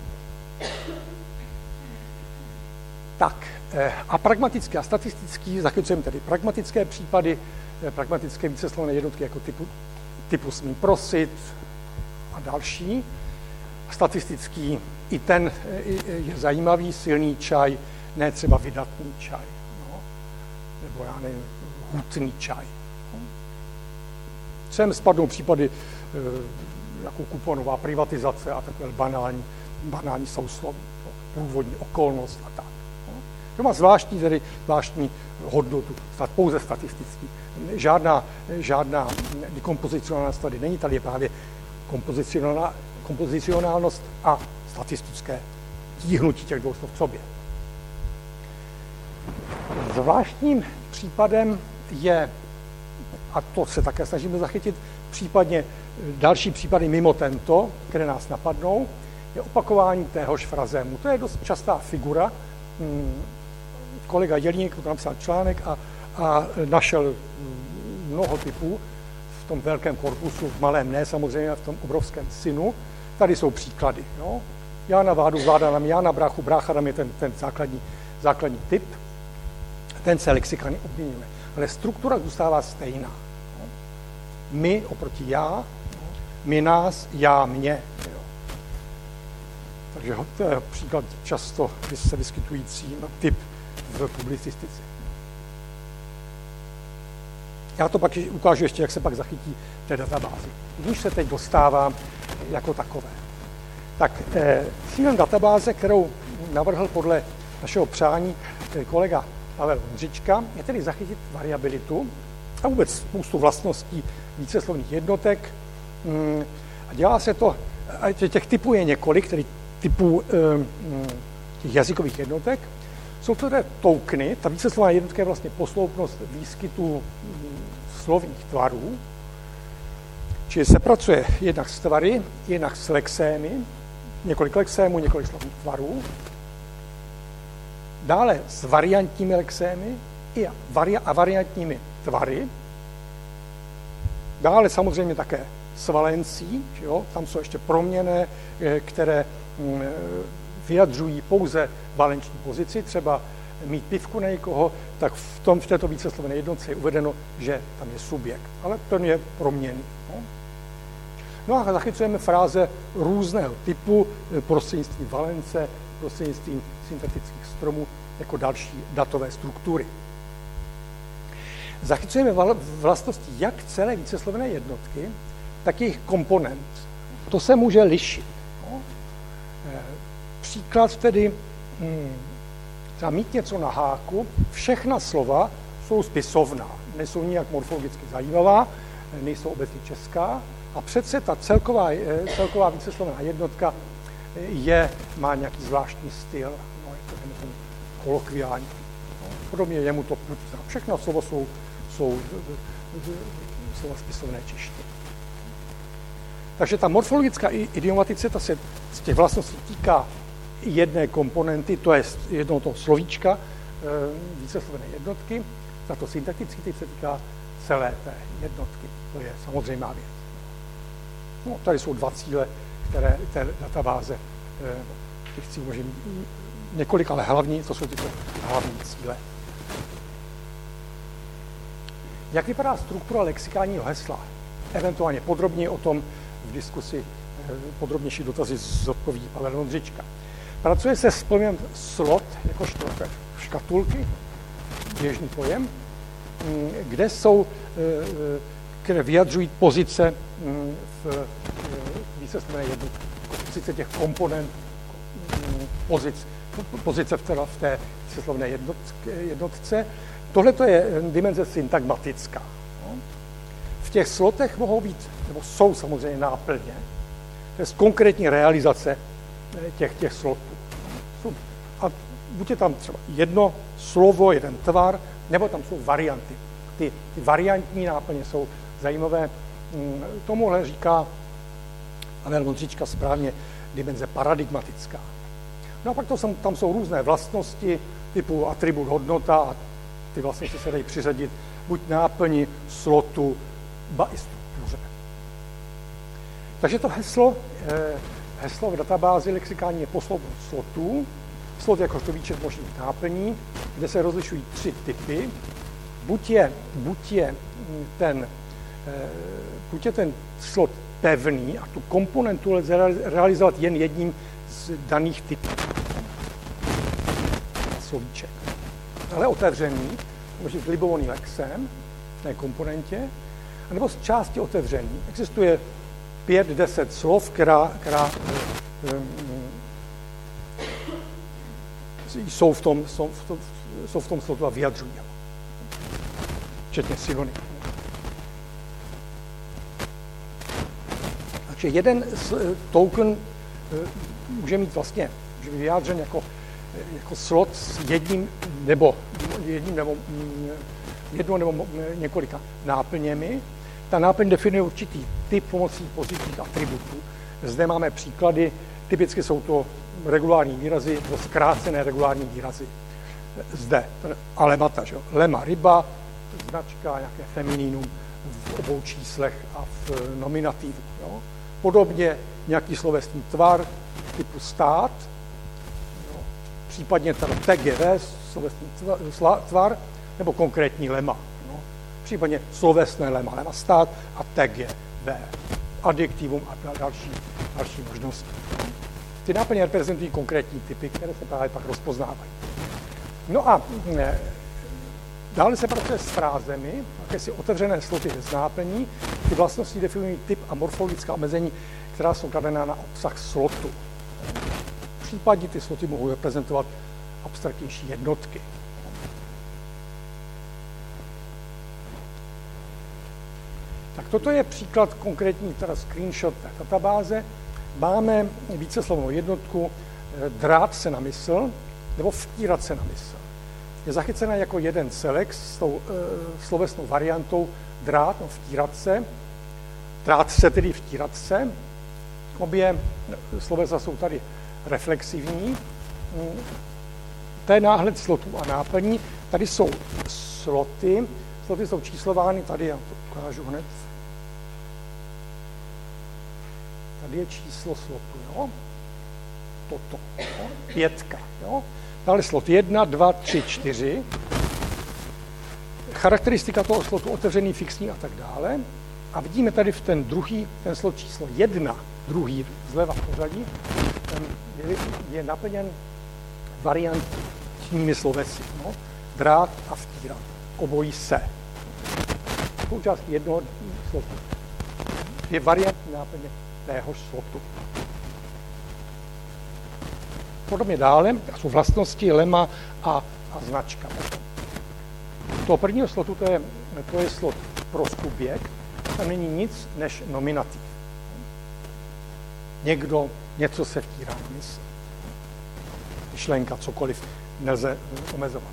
Tak, a pragmatický a statistický, zachycujeme tedy pragmatické případy, pragmatické víceslovné jednotky jako typu, typu smím prosit a další. Statistický, i ten je zajímavý, silný čaj, ne třeba vydatný čaj, no, nebo já nevím, hutný čaj. No. Sem spadnou případy e, jako kuponová privatizace a takové banální, banální sousloví, no, průvodní okolnost a tak. No. To má zvláštní, tedy zvláštní hodnotu, pouze statistický. Žádná, žádná dekompozicionálnost tady není, tady je právě kompozicionálna kompozicionálnost a statistické tíhnutí těch dvou slov v sobě. Zvláštním případem je, a to se také snažíme zachytit, případně další případy mimo tento, které nás napadnou, je opakování téhož frazému. To je dost častá figura. Kolega Jelínek napsal článek a, a našel mnoho typů v tom velkém korpusu, v malém ne, samozřejmě v tom obrovském synu. Tady jsou příklady. Jo? Já na vádu, vláda nám, já na bráchu, brácha nám je ten, ten základní, základní typ. Ten se lexikálně obměňuje. Ale struktura zůstává stejná. Jo? My oproti já, jo? my nás, já mě. Jo? Takže to je příklad často se vyskytující typ v publicistice. Já to pak ukážu ještě, jak se pak zachytí v té databázi. Když se teď dostávám jako takové. Tak eh, cílem databáze, kterou navrhl podle našeho přání eh, kolega Pavel Vondřička, je tedy zachytit variabilitu a vůbec spoustu vlastností víceslovných jednotek. Mm, a dělá se to, a těch typů je několik, tedy typů eh, těch jazykových jednotek. Jsou to tedy tokeny, ta víceslovná jednotka je vlastně posloupnost výskytu slovních tvarů, čili se pracuje jednak s tvary, jednak s lexémy, několik lexémů, několik slovních tvarů, dále s variantními lexémy a variantními tvary, dále samozřejmě také s valencí, jo? Tam jsou ještě proměnné, které vyjadřují pouze valenční pozici, třeba mít pivku na někoho, tak v, tom, v této víceslovené jednotce je uvedeno, že tam je subjekt. Ale ten je proměnný. No, no a zachycujeme fráze různého typu prostřednictvím valence, prostřednictvím syntetických stromů jako další datové struktury. Zachycujeme vlastnosti jak celé víceslovené jednotky, tak jejich komponent. To se může lišit. No. Příklad tedy, hmm, třeba mít něco na háku, všechna slova jsou spisovná, nejsou nijak morfologicky zajímavá, nejsou obecně česká, a přece ta celková, celková víceslovená jednotka je, má nějaký zvláštní styl, no, je to kolokviální. No, podobně jemu to putná. Všechna slova jsou, jsou slova spisovné češtiny. Takže ta morfologická idiomaticita se z těch vlastností týká jedné komponenty, to je jednoho toho slovíčka víceslovené jednotky, za to syntaktický typ se týká celé té jednotky. To je samozřejmá věc. No, tady jsou dva cíle, které té databáze, těch cílů může mít několik, ale hlavní, to jsou tyto hlavní cíle. Jak vypadá struktura lexikálního hesla? Eventuálně podrobněji o tom v diskusi podrobnější dotazy zodpoví Pavel Vondřička. Pracuje se s pojmem slot, jakožto škatulky, běžný pojem, kde jsou, které vyjadřují pozice v víceslovené jednotce, pozice těch komponent, pozic, pozice v té, v té víceslovené jednotce. Tohle je dimenze syntagmatická. V těch slotech mohou být, nebo jsou samozřejmě náplně, to je konkrétní realizace těch, těch slotů. A buď je tam třeba jedno slovo, jeden tvar, nebo tam jsou varianty. Ty, ty variantní náplně jsou zajímavé. Tomuhle říká Pavel Vondřička správně dimenze paradigmatická. No a pak to jsou, tam jsou různé vlastnosti typu atribut, hodnota a ty vlastnosti se dají přiřadit buď náplni, slotu, ba i struktuře. Takže to heslo, eh, heslo v databázi lexikální je posloupnost slotů. Slot jakožto výčet možných náplní, kde se rozlišují tři typy. Buď je, buď je, ten, eh, buď je ten slot pevný a tu komponentu lze realizovat jen jedním z daných typů. Slovíček. Ale otevřený, může s libovolným lexem v té komponentě, anebo z části otevřený. Existuje pět, deset slov, která, která um, jsou, v tom, jsou, v tom, jsou v tom slovu a vyjadřují. Včetně synonymů. Takže jeden token může mít vlastně, může být vyjádřen jako, jako slot s jedním nebo, jedním nebo, jednou nebo několika náplněmi. Ta náplň definuje určitý typ pomocí pozitivních atributů. Zde máme příklady, typicky jsou to regulární výrazy, nebo zkrácené regulární výrazy. Zde alemata, že jo? Lema, ryba, značka, nějaké femininum v obou číslech a v nominativu. Jo? Podobně nějaký slovesný tvar typu stát, jo? Případně T G V, slovesný tvar, nebo konkrétní lema. Jo? Případně slovesné lema, lema stát a T G V, adjektivum a další, další možnosti. Ty náplně reprezentují konkrétní typy, které se právě pak rozpoznávají. No a ne, dále se pracuje s frázemi, jakési otevřené sloty bez náplní. Ty vlastnosti definují typ a morfologická omezení, která jsou kladená na obsah slotu. Případně ty sloty mohou reprezentovat abstraktnější jednotky. Tak toto je příklad konkrétní, teda screenshot té databáze. Máme víceslovnou jednotku drát se na mysl nebo vtírat se na mysl. Je zachycena jako jeden celek s tou e, slovesnou variantou drát, no vtírat se, drát se tedy vtírat se. Obě slovesa jsou tady reflexivní. To je náhled slotů a náplní. Tady jsou sloty, sloty jsou číslovány, tady já to ukážu hned. Tady je číslo slotu, jo? toto. Jo? Pětka. Jo? Dále slot jedna, dva, tři, čtyři. Charakteristika toho slotu otevřený, fixní a tak dále. A vidíme tady v ten druhý, ten slot číslo jedna, druhý zleva v pořadí, ten je, je naplněn variantními slovesy. No? Drát a vtírat. Obojí se. Součástí jednoho slotu. Je variantní náplně téhož slotu. Podobně dále jsou vlastnosti lema a, a značka. U toho prvního slotu to je, to je slot pro subjekt, tam není nic než nominativ. Někdo, něco se vtírá v mysl. Myšlenka, cokoliv nelze omezovat.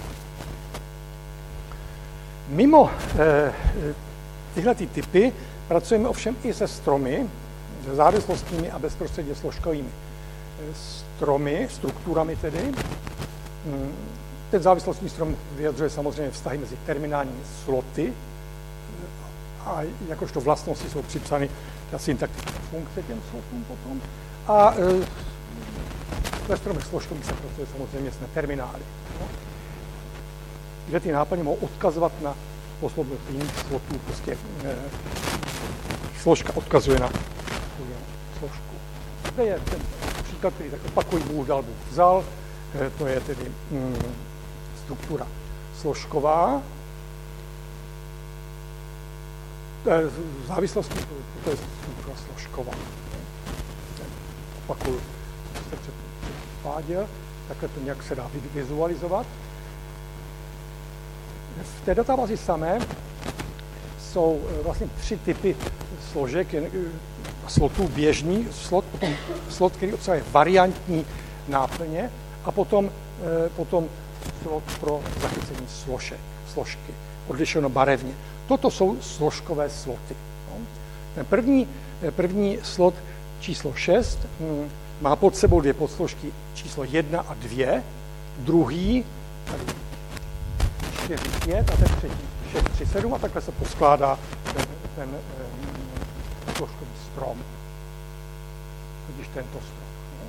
Mimo eh, tyhle ty typy pracujeme ovšem i se stromy, se závislostními a bezprostředně složkovými stromy, strukturami tedy. Ten závislostní strom vyjadřuje samozřejmě vztahy mezi terminálními sloty a jakožto vlastnosti jsou připsány ta syntaktická funkce těm slotům potom. A e, ve stromech složkových se pracuje samozřejmě s terminály, no? Kde ty náplně mohou odkazovat na posloupnost jiných slotů, prostě e, složka odkazuje na složku. Zde je ten příklad, který tak opakují, Bůh dal, Bůh vzal, e, to je tedy mm, struktura složková. V závislosti, to je struktura složková. Opakuju, co jste předváděl, takhle to nějak se dá vizualizovat. V té databázi samé jsou vlastně tři typy složek, slotů běžný slot, potom slot, který obsahuje variantní náplně a potom, potom slot pro zachycení složek, složky, odlišeno barevně. Toto jsou složkové sloty. Ten první, první slot číslo šest má pod sebou dvě podsložky číslo jedna a dvě, druhý tady čtyři, pět a ten třetí šest, tři, sedm a takhle se poskládá ten, ten um, složkový strom. Vidíš tento strom.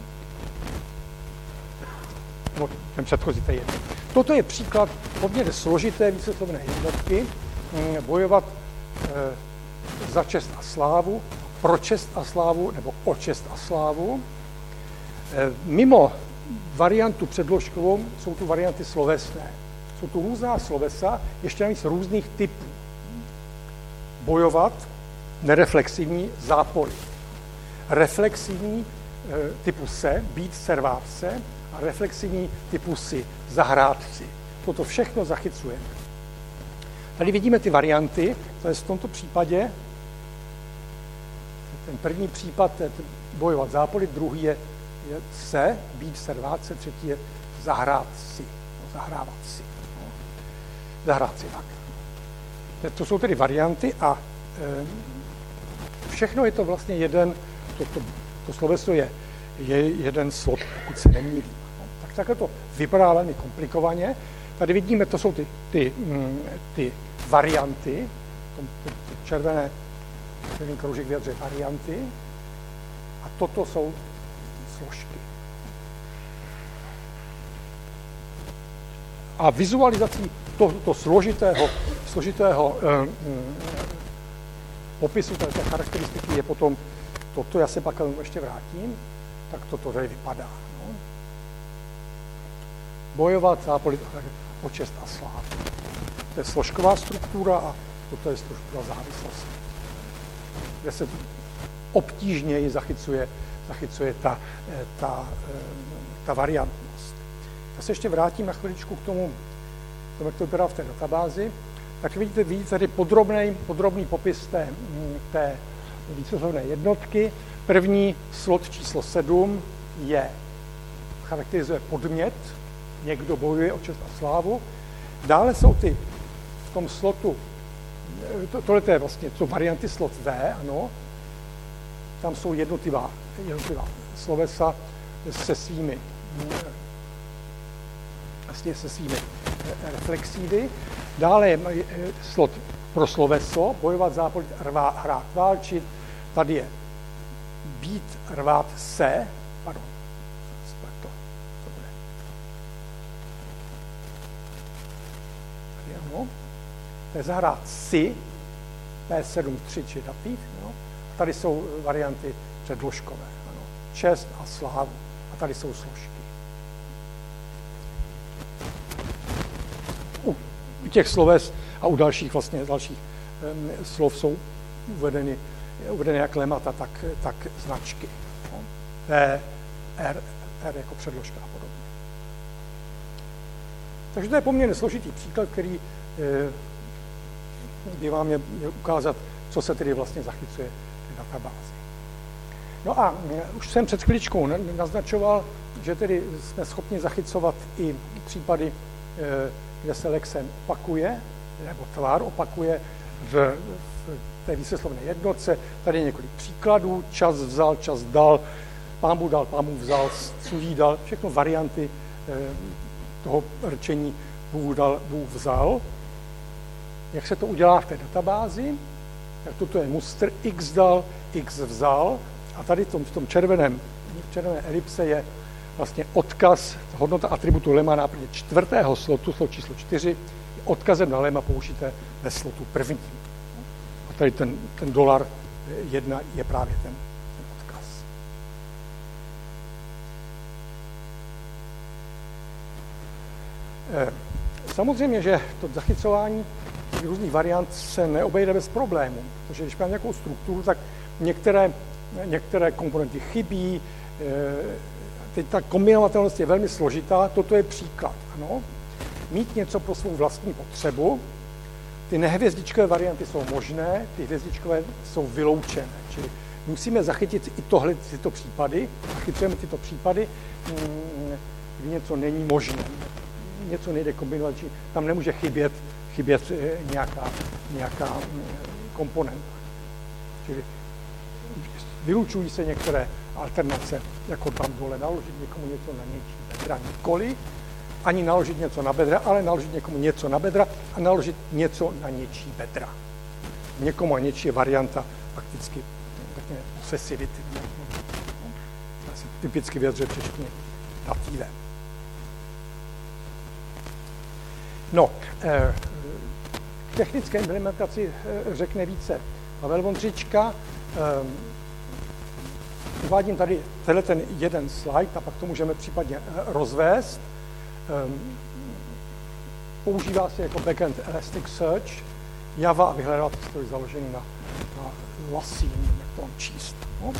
No, ten předchozí to je jeden. Toto je příklad poměrně složité víceslovné jednotky, bojovat e, za čest a slávu, pro čest a slávu nebo o čest a slávu. E, mimo variantu předložkovou jsou tu varianty slovesné. Jsou tu různá slovesa, ještě navíc různých typů. Bojovat, nereflexivní zápory. Reflexivní e, typu se, být, servát se, a reflexivní typu si, zahrát si. Toto všechno zachycujeme. Tady vidíme ty varianty, to je v tomto případě, ten první případ je bojovat zápory, druhý je, je se, být, servát se, třetí je zahrát si, no, zahrávat si. No. Zahrát si tak. To jsou tedy varianty a e, všechno je to vlastně jeden, to, to, to sloveso je, je jeden slot, pokud se nemýlím. No. Tak takhle to vypadá velmi komplikovaně. Tady vidíme, to jsou ty, ty, ty varianty, to, to červené, červený kroužek vyjadřuje varianty a toto jsou složky. A vizualizací tohoto to složitého, složitého eh, eh, popisu té charakteristiky je potom toto, já se pak ještě vrátím, tak toto tady vypadá. No. Bojovat, zápolit, o čest a slávu. To je složková struktura a toto je struktura závislosti, kde se obtížněji zachycuje, zachycuje ta, ta, ta variantnost. Já se ještě vrátím na chviličku k tomu, tomu jak to vypadá v té databázi. Tak vidíte, vidíte tady podrobný, podrobný popis té, té víceslovné jednotky. První slot číslo sedm je, charakterizuje podmět, někdo bojuje o čest a slávu. Dále jsou ty v tom slotu, to, tohle je vlastně, jsou varianty slot V, ano, tam jsou jednotlivá, jednotlivá slovesa se svými, vlastně se svými reflexívy. Dále je slot pro sloveso, bojovat, zápolit, rvá, hrát, válčit. Tady je být, rvát se, pardon, to je zahrát si, P sedm tři či dativ. No. A tady jsou varianty předložkové. Ano. Čest a slávu. A tady jsou složky. U těch sloves a u dalších vlastně dalších um, slov jsou uvedeny, uvedeny jak lemata, tak, tak značky. No. P, R, R jako předložka a podobně. Takže to je poměrně složitý příklad, který eh, by vám měl ukázat, co se tedy vlastně zachycuje v databázi. No a už jsem před chviličkou naznačoval, že tedy jsme schopni zachycovat i případy, kde se lexem opakuje, nebo tvar opakuje v, v té víceslovné jednotce. Tady je několik příkladů, čas vzal, čas dal, pán Bůh dal, pán Bůh vzal, cují dal, všechno varianty toho rčení Bůh dal, Bůh vzal. Jak se to udělá v té databázi? Tak toto je mustr, x dal, x vzal a tady v tom, v tom červeném, v červené elipse je vlastně odkaz, hodnota atributu lema na čtvrtého slotu, slot číslo čtyři, je odkazem na lema použité ve slotu první. A tady ten, ten dolar jedna je právě ten, ten odkaz. Samozřejmě, že to zachycování různých variant se neobejde bez problémů, protože když mám nějakou strukturu, tak některé, některé komponenty chybí, teď ta kombinovatelnost je velmi složitá, toto je příklad. Ano. Mít něco pro svou vlastní potřebu, ty nehvězdičkové varianty jsou možné, ty hvězdičkové jsou vyloučené, čili musíme zachytit i tohle, tyto případy, zachycujeme tyto případy, kdy něco není možné, něco nejde kombinovat, či tam nemůže chybět, chybět nějaká, nějaká komponenta. Čili vylučují se některé alternace, jako tam dole naložit někomu něco na něčí bedra, nikoli, ani naložit něco na bedra, ale naložit někomu něco na bedra a naložit něco na něčí bedra. Někomu a něčí je varianta fakticky takové posesivity. To se typicky vyjadřuje v češtině dativem. No, eh, k technické implementaci eh, řekne více Pavel Vondřička. Eh, uvádím tady tenhle ten jeden slide a pak to můžeme případně eh, rozvést. Eh, používá se jako backend Elasticsearch, Java a vyhledávací stroj založený na, na lasí, jak to mám číst. No.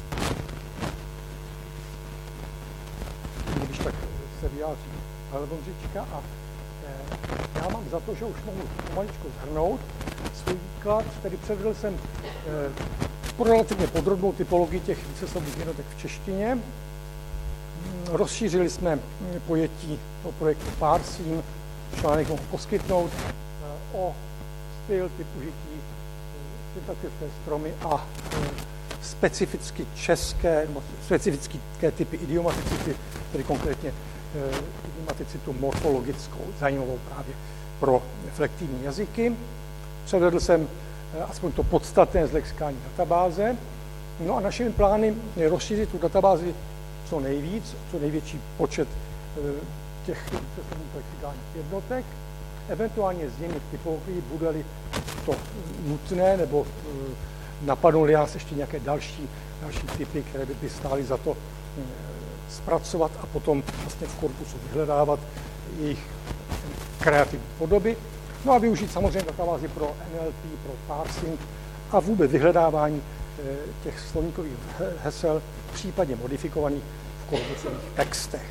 Když tak se vyjádří Pavel Vondřička a já mám za to, že už mohu pomaličku zhrnout svůj výklad, tedy předvedl jsem eh, po relativně podrobnou typologii těch víceslovných jednotek v češtině. Rozšířili jsme pojetí toho projektu Parsing, článek mohu poskytnout eh, o styl, typ užití, syntaktické stromy a eh, specificky české, specifické typy idiomaticity, tedy konkrétně idiomaticitu morfologickou, zajímavou právě pro flektivní jazyky. Předvedl jsem aspoň to podstatné z lexikální databáze. No a našimi plány je rozšířit tu databázi co nejvíc, co největší počet těch lexikálních jednotek, eventuálně změnit typologii, bude-li to nutné, nebo napadnou-li nás ještě nějaké další, další typy, které by stály za to zpracovat a potom vlastně v korpusu vyhledávat jejich kreativní podoby. No a využít samozřejmě databázi pro N L P, pro parsing a vůbec vyhledávání těch slovníkových hesel, případně modifikovaných v korpusových textech.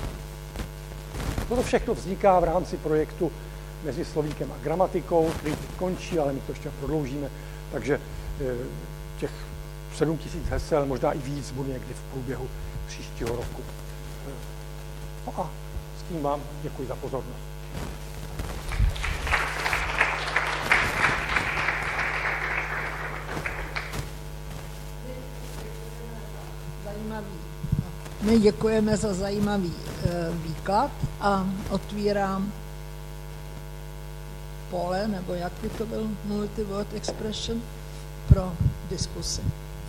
Toto všechno vzniká v rámci projektu mezi slovíkem a gramatikou, který končí, ale my to ještě prodloužíme, takže těch sedm tisíc hesel, možná i víc, bude někdy v průběhu příštího roku. No a s tím vám děkuji za pozornost. Zajímavý. My děkujeme za zajímavý výklad a otvírám pole, nebo jak by to byl multi-word expression, pro diskusi.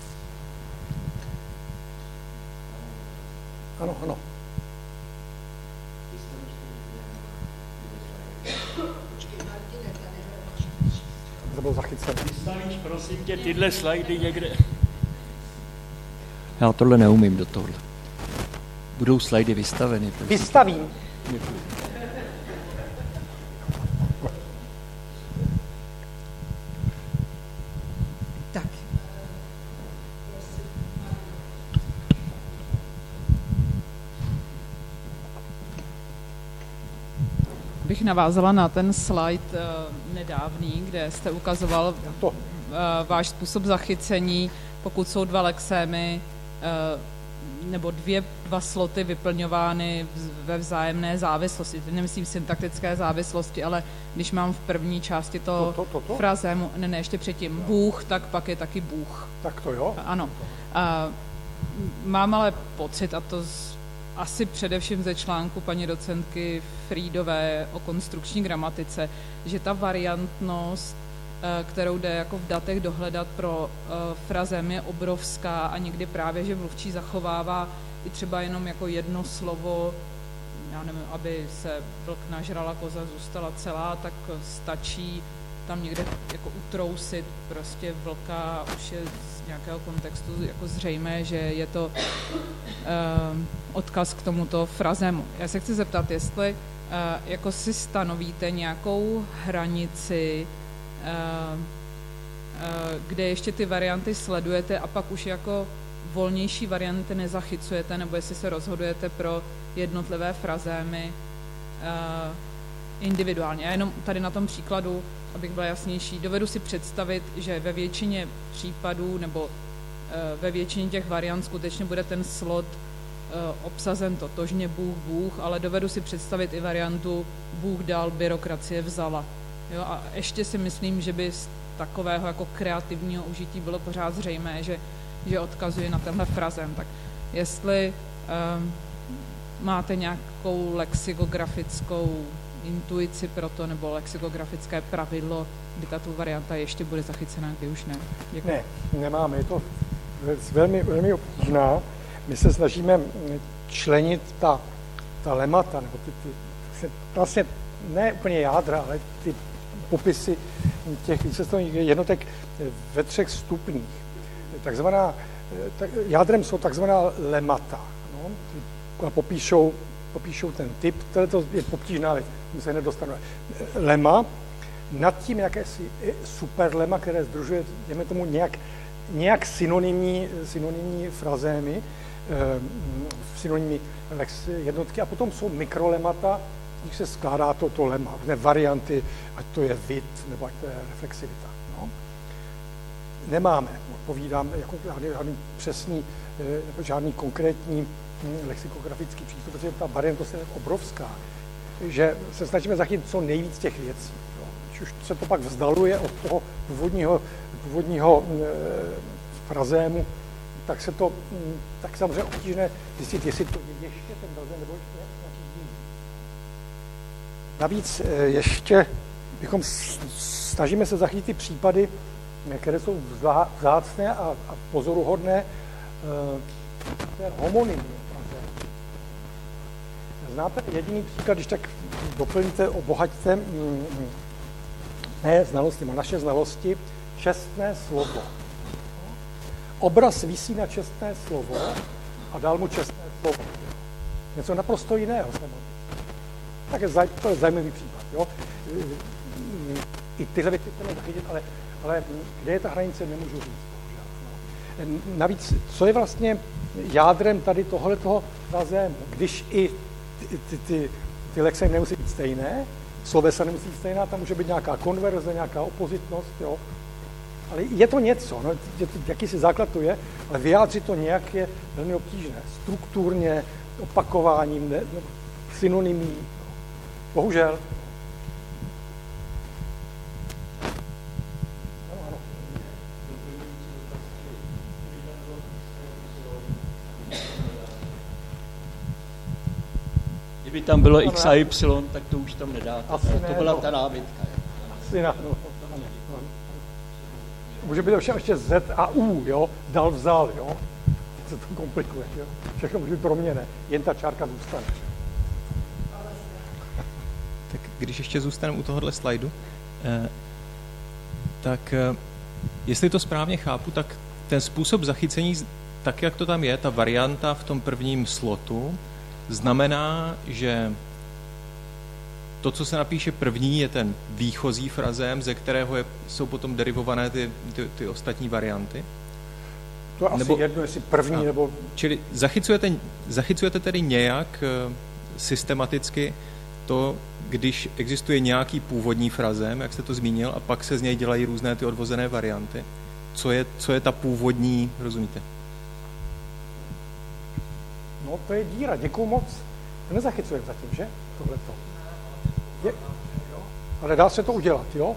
Ano, ano. Počkej, Martine, tady máš. to bylo zachycené. Vystavíš, prosím tě, tyhle slajdy někde. Já tohle neumím do tohle. Budou slajdy vystaveny. Prosím. Vystavím. Děkuji. Tak. Bych navázala na ten slide uh, nedávný, kde jste ukazoval To. uh, váš způsob zachycení, pokud jsou dva lexémy uh, nebo dvě, dva sloty vyplňovány v, ve vzájemné závislosti. Teď nemyslím syntaktické závislosti, ale když mám v první části to, To, to, to, to? frazému, ne, ne, ještě předtím Bůh, tak pak je taky Bůh. Tak to jo. Ano. Uh, mám ale pocit, a to z, asi především ze článku paní docentky Friedové o konstrukční gramatice, že ta variantnost, kterou jde jako v datech dohledat pro frazem, je obrovská a někdy právě, že mluvčí zachovává i třeba jenom jako jedno slovo, já nevím, aby se vlk nažrala, koza zůstala celá, tak stačí tam někde jako utrousit prostě vlka, už je z nějakého kontextu jako zřejmé, že je to uh, odkaz k tomuto frazemu. Já se chci zeptat, jestli uh, jako si stanovíte nějakou hranici, uh, uh, kde ještě ty varianty sledujete a pak už jako volnější varianty nezachycujete, nebo jestli se rozhodujete pro jednotlivé frazémy uh, individuálně. Já jenom tady na tom příkladu, abych byla jasnější, dovedu si představit, že ve většině případů nebo uh, ve většině těch variant skutečně bude ten slot uh, obsazen totožně Bůh, Bůh, ale dovedu si představit i variantu Bůh dal, byrokracie vzala. Jo, a ještě si myslím, že by z takového jako kreativního užití bylo pořád zřejmé, že, že odkazuje na tenhle frazem. Tak jestli um, máte nějakou lexikografickou intuici pro to, nebo lexikografické pravidlo, kdy tato varianta ještě bude zachycená, kdy už ne? Děkuji. Ne, nemáme. Je to velmi, velmi obtížná. My se snažíme členit ta, ta lemata, nebo ty, ty, vlastně ne úplně jádra, ale ty popisy těch víceslovných jednotek ve třech stupních. Takzvaná, tak, jádrem jsou takzvaná lemata. No? A popíšou, popíšou ten typ, to je obtížná věc, my se nedostanu. Lema, nad tím jakési superlema, které združuje, jdeme tomu, nějak, nějak synonymní, synonymní frazémy, synonymní jednotky, a potom jsou mikrolemata, z nich se skládá to, to lema, ne varianty, ať to je vid, nebo ať to je reflexivita. No. Nemáme, odpovídám, jako žádný, žádný přesný, nebo žádný konkrétní lexikografický přístup, protože ta variantost je obrovská, že se snažíme zachytit co nejvíc těch věcí. Jo. Když už se to pak vzdaluje od toho původního, původního e, frazému, tak se to, tak samozřejmě obtížné zjistit, jestli to je ještě ten frazém, nebo ještě nějaký jiný. Navíc e, ještě bychom snažíme se zachytit případy, které jsou vzácné a, a pozoruhodné, e, to je homonymní. Znáte jediný příklad, když tak doplňte, obohaťte, ne znalosti, ale naše znalosti, čestné slovo. Obraz visí na čestné slovo a dal mu čestné slovo. Něco naprosto jiného. Tak je, to je zajímavý případ. Jo? I tyhle věci chceme zachytit, ale, ale kde je ta hranice, nemůžu říct. Navíc, co je vlastně jádrem tady tohoto frazému, když i ty, ty, ty, ty lexemy nemusí být stejné, slovesa nemusí být stejná, tam může být nějaká konverze, nějaká opozitnost, jo. Ale je to něco, no, jakýsi základ to je, ale vyjádřit to nějak je velmi obtížné. Strukturně, opakováním, ne, no, synonymí. Bohužel. Kdyby tam bylo X a Y, tak to už tam nedáte. Asi to ne, byla no. ta námitka. Asi ne, no. Může být ovšem ještě Z a U, jo? Dal, vzal, jo? Teď se to komplikuje, jo? Všechno může být proměnné, jen ta čárka zůstane. Tak když ještě zůstaneme u tohohle slajdu, eh, tak jestli to správně chápu, tak ten způsob zachycení, tak jak to tam je, ta varianta v tom prvním slotu, znamená, že to, co se napíše první, je ten výchozí frazém, ze kterého je, jsou potom derivované ty, ty, ty ostatní varianty. To je asi nebo, jedno, jestli první, a, nebo... Čili zachycujete, zachycujete tedy nějak uh, systematicky to, když existuje nějaký původní frazém, jak jste to zmínil, a pak se z něj dělají různé ty odvozené varianty. Co je, co je ta původní, rozumíte? No, to je díra, děkuju moc. To nezachycujeme zatím, že? Tohleto. Je, ale dá se to udělat, jo?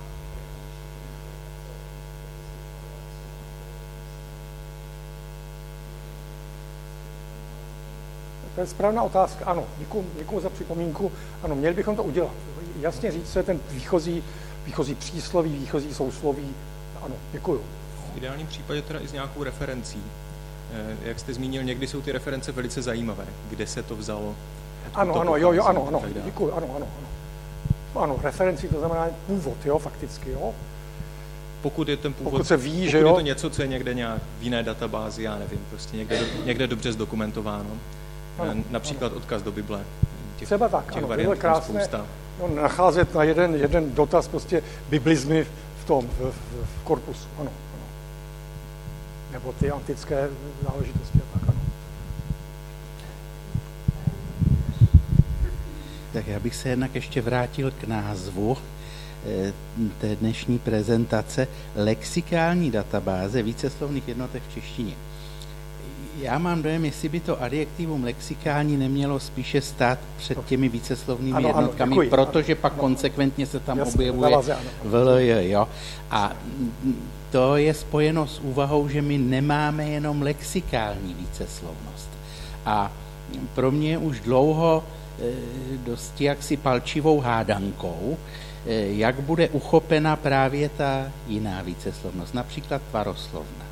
To je správná otázka. Ano, děkuju, děkuju za připomínku. Ano, měli bychom to udělat. Jasně říct, co je ten výchozí, výchozí přísloví, výchozí sousloví. Ano, děkuju. V ideálním případě teda i s nějakou referencí. Jak jste zmínil, někdy jsou ty reference velice zajímavé. Kde se to vzalo? Ano, to ano, jo, jo, ano, ano, děkuji, ano, ano, ano. Ano, referencí to znamená původ, jo, fakticky, jo. Pokud je ten původ, pokud se ví, pokud že je jo. to něco, co je někde nějak v jiné databázi, já nevím, prostě někde, někde dobře zdokumentováno. Ano, například ano. Odkaz do Bible. Těch, třeba tak, těch ano, variant bylo krásné spousta. No, nacházet na jeden, jeden dotaz prostě biblizmy v tom, v, v, v korpusu, ano, ano. Nebo ty antické záležitosti a tak, ano. Tak já bych se jednak ještě vrátil k názvu té dnešní prezentace lexikální databáze víceslovných jednotek v češtině. Já mám dojem, jestli by to adjektivum lexikální nemělo spíše stát před těmi víceslovnými ano, jednotkami, ano, protože ano, pak ano. konsekventně se tam Jasně, objevuje V L J, jo. A to je spojeno s úvahou, že my nemáme jenom lexikální víceslovnost. A pro mě je už dlouho dosti jaksi palčivou hádankou, jak bude uchopena právě ta jiná víceslovnost, například tvaroslovná.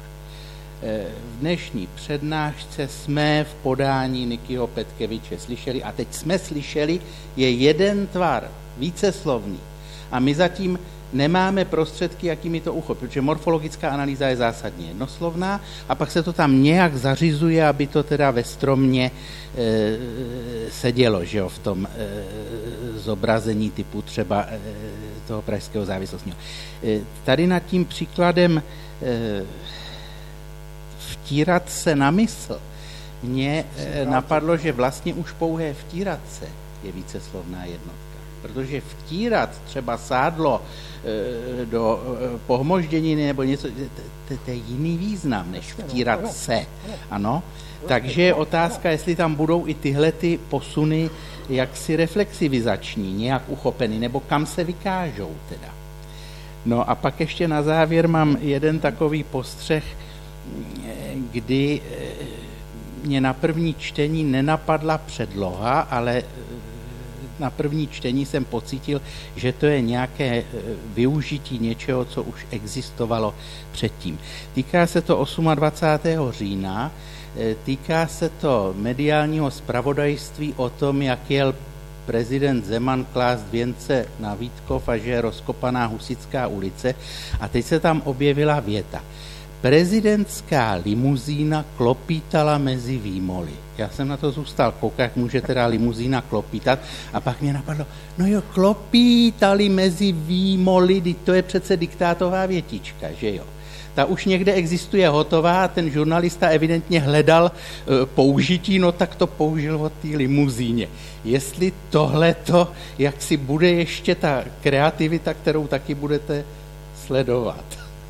V dnešní přednášce jsme v podání Nikyho Petkeviče slyšeli, a teď jsme slyšeli, je jeden tvar, víceslovný. A my zatím nemáme prostředky, jakými to uchopit, protože morfologická analýza je zásadně jednoslovná a pak se to tam nějak zařizuje, aby to teda ve stromě e, sedělo, že jo, v tom e, zobrazení typu třeba e, toho pražského závislostního. E, tady nad tím příkladem e, vtírat se na mysl, mně e, napadlo, že vlastně už pouhé vtírat se je víceslovná jednotka. Protože vtírat třeba sádlo e, do e, pohmožděniny nebo něco, to je jiný význam, než vtírat se. Ano? Takže je otázka, jestli tam budou i tyhle ty posuny jaksi reflexivizační, nějak uchopeny, nebo kam se vykážou teda. No a pak ještě na závěr mám jeden takový postřeh, kdy mě na první čtení nenapadla předloha, ale na první čtení jsem pocítil, že to je nějaké využití něčeho, co už existovalo předtím. Týká se to dvacátého osmého října, týká se to mediálního zpravodajství o tom, jak jel prezident Zeman klást věnce na Vítkov a že je rozkopaná Husitská ulice. A teď se tam objevila věta. Prezidentská limuzína klopítala mezi výmoly. Já jsem na to zůstal koukat, jak může teda limuzína klopítat. A pak mě napadlo, no jo, klopítali mezi výmoly, to je přece diktátová větička, že jo. Ta už někde existuje hotová a ten žurnalista evidentně hledal e, použití, no tak to použil od té limuzíně. Jestli tohleto, jak si bude ještě ta kreativita, kterou taky budete sledovat.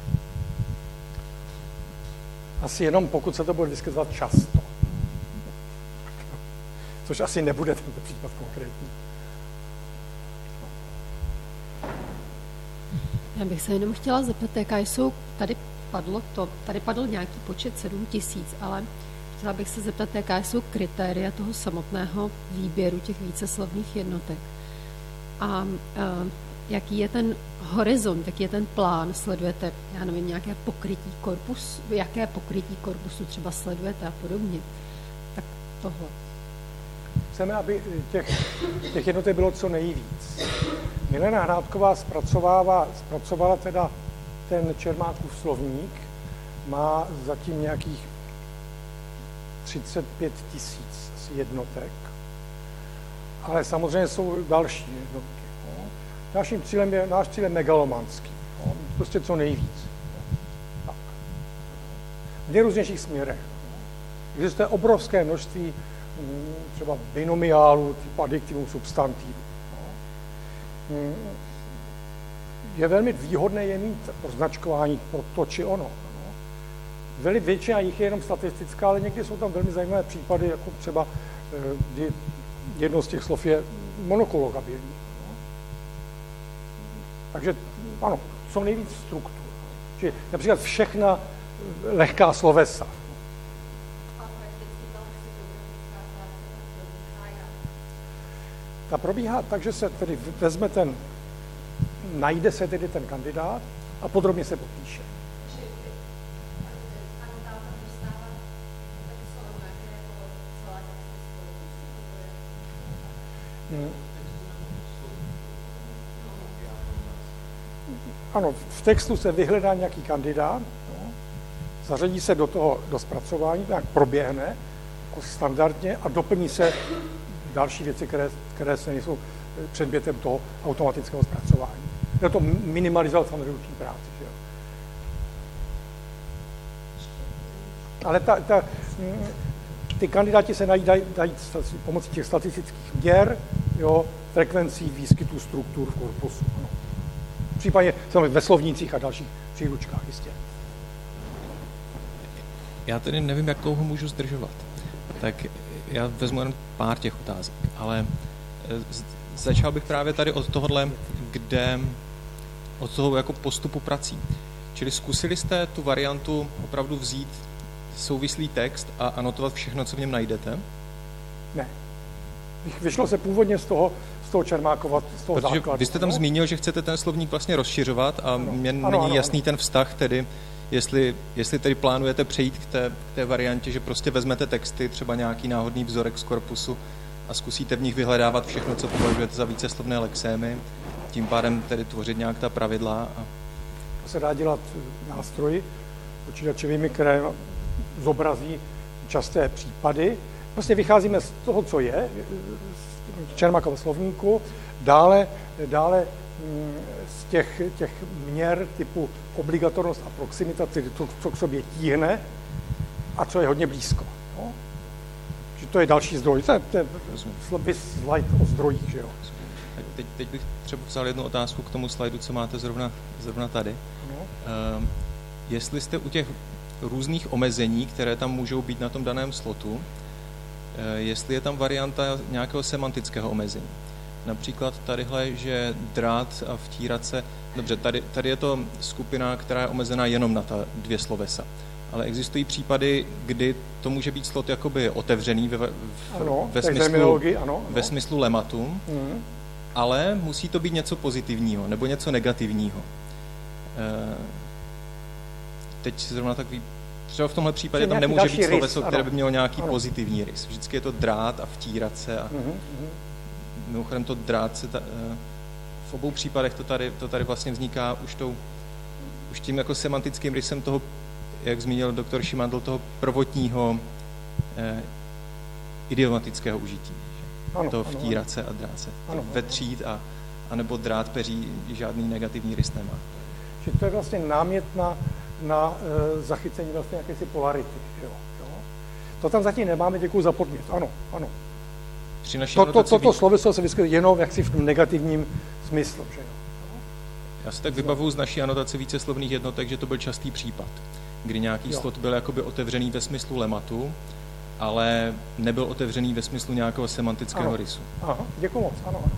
Asi jenom pokud se to bude vyskytovat často. Což asi nebude tento případ konkrétní. Já bych se jenom chtěla zeptat, jaká jsou, tady padlo to, tady padl nějaký počet sedm tisíc, ale chtěla bych se zeptat, jaká jsou kritéria toho samotného výběru těch víceslovných jednotek. A, a jaký je ten horizont, jaký je ten plán, sledujete, já nevím, nějaké pokrytí korpusu, jaké pokrytí korpusu třeba sledujete a podobně. Tak tohle. Chceme, aby těch, těch jednotek bylo co nejvíc. Milena Hrádková zpracovává, zpracovala teda ten Čermákův slovník má zatím nějakých třicet pět tisíc jednotek, ale samozřejmě jsou další jednotky. No. Naším cílem je, náš cíl je megalomanský, no. Prostě co nejvíc. No. Tak. V nejrůznějších směrech. Existuje obrovské množství třeba binomiálů, typu adjektivů, substantivů. No. Je velmi výhodné je mít označkování pro to či ono. Veli většina jich je jenom statistická, ale někdy jsou tam velmi zajímavé případy, jako třeba, kdy jedno z těch slov je monokologabilní. Takže ano, co nejvíc struktur. Čiže například všechna lehká slovesa. Ta probíhá tak, že se tedy vezme ten, najde se tedy ten kandidát a podrobně se popíše. Ano, v textu se vyhledá nějaký kandidát, no, zařadí se do toho do zpracování, tak proběhne jako standardně a doplní se další věci, které, které se nejsou předmětem toho automatického zpracování. Je to minimalizovat samozřejmě ruční práci. Že jo? Ale ta, ta, ty kandidáti se dají, dají pomocí těch statistických měr, jo, frekvencí výskytu struktur v korpusu. No. Případně ve slovnících a dalších příručkách, jistě. Já tedy nevím, jak dlouho můžu zdržovat. Tak já vezmu jen pár těch otázek, ale začal bych právě tady od tohohle, kde od toho jako postupu prací. Čili zkusili jste tu variantu opravdu vzít souvislý text a anotovat všechno, co v něm najdete? Ne. Vyšlo se původně z toho, z toho Čermákova, z toho Protože základu. Vy jste tam no? zmínil, že chcete ten slovník vlastně rozšiřovat a ano. mně ano, není ano, jasný ano. ten vztah tedy, jestli, jestli tedy plánujete přejít k té, k té variantě, že prostě vezmete texty, třeba nějaký náhodný vzorek z korpusu a zkusíte v nich vyhledávat všechno, co považujete za víceslovné lexémy, tím pádem tedy tvořit nějak ta pravidla. A... To se dá dělat nástroji počítačovými, které zobrazí časté případy. Prostě vycházíme z toho, co je, z Čermákova slovníku, dále, dále z těch, těch měr typu obligatornost a proximita, tedy to, co k sobě tíhne a co je hodně blízko. No? Že to je další zdroj. To je, to je slide o zdrojích, že jo. Teď, teď bych třeba vzal jednu otázku k tomu slajdu, co máte zrovna, zrovna tady. No. Uh, jestli jste u těch různých omezení, které tam můžou být na tom daném slotu, uh, jestli je tam varianta nějakého semantického omezení. Například tadyhle, že drát a vtírace, dobře, tady, tady je to skupina, která je omezená jenom na ta dvě slovesa. Ale existují případy, kdy to může být slot jakoby otevřený ve, v, ano, ve, smyslu, ano, ano. ve smyslu lematu, mm. ale musí to být něco pozitivního nebo něco negativního. E, teď zrovna takový, třeba v tomhle případě tam nemůže být sloveso, rys, které by mělo nějaký ano. pozitivní rys. Vždycky je to drát a vtírat se. A mm-hmm. mimochodem to drát se, ta, v obou případech to tady, to tady vlastně vzniká už, tou, už tím jako semantickým rysem toho, jak zmínil doktor Šimandl, toho prvotního eh, idiomatického užití. Ano, to vtírat se a drát se. Ano, vetřít a, a nebo drát peří žádný negativní rys nemá. Že to je vlastně námět na, na e, zachycení vlastně jakési polarity. Jo, jo. To tam zatím nemáme, děkuji za podmět. Ano, ano. To, to, toto ví... sloveso se vyskytuje jenom jaksi v tom negativním smyslu. Že jo. Já si tak vybavuju z naší anotace víceslovných jednotek, že to byl častý případ, kdy nějaký jo. slot byl jakoby otevřený ve smyslu lematu, ale nebyl otevřený ve smyslu nějakého semantického ano. rysu. Aha, děkuji moc, ano, ano.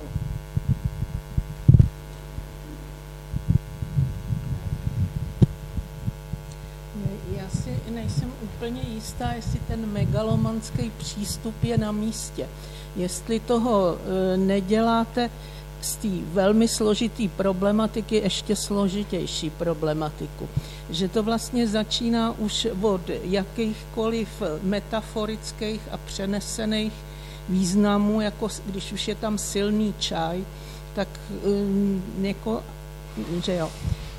Já si nejsem úplně jistá, jestli ten megalomanský přístup je na místě. Jestli toho neděláte z té velmi složitý problematiky ještě složitější problematiku. Že to vlastně začíná už od jakýchkoliv metaforických a přenesených významů, jako když už je tam silný čaj, tak um, něko, že jo.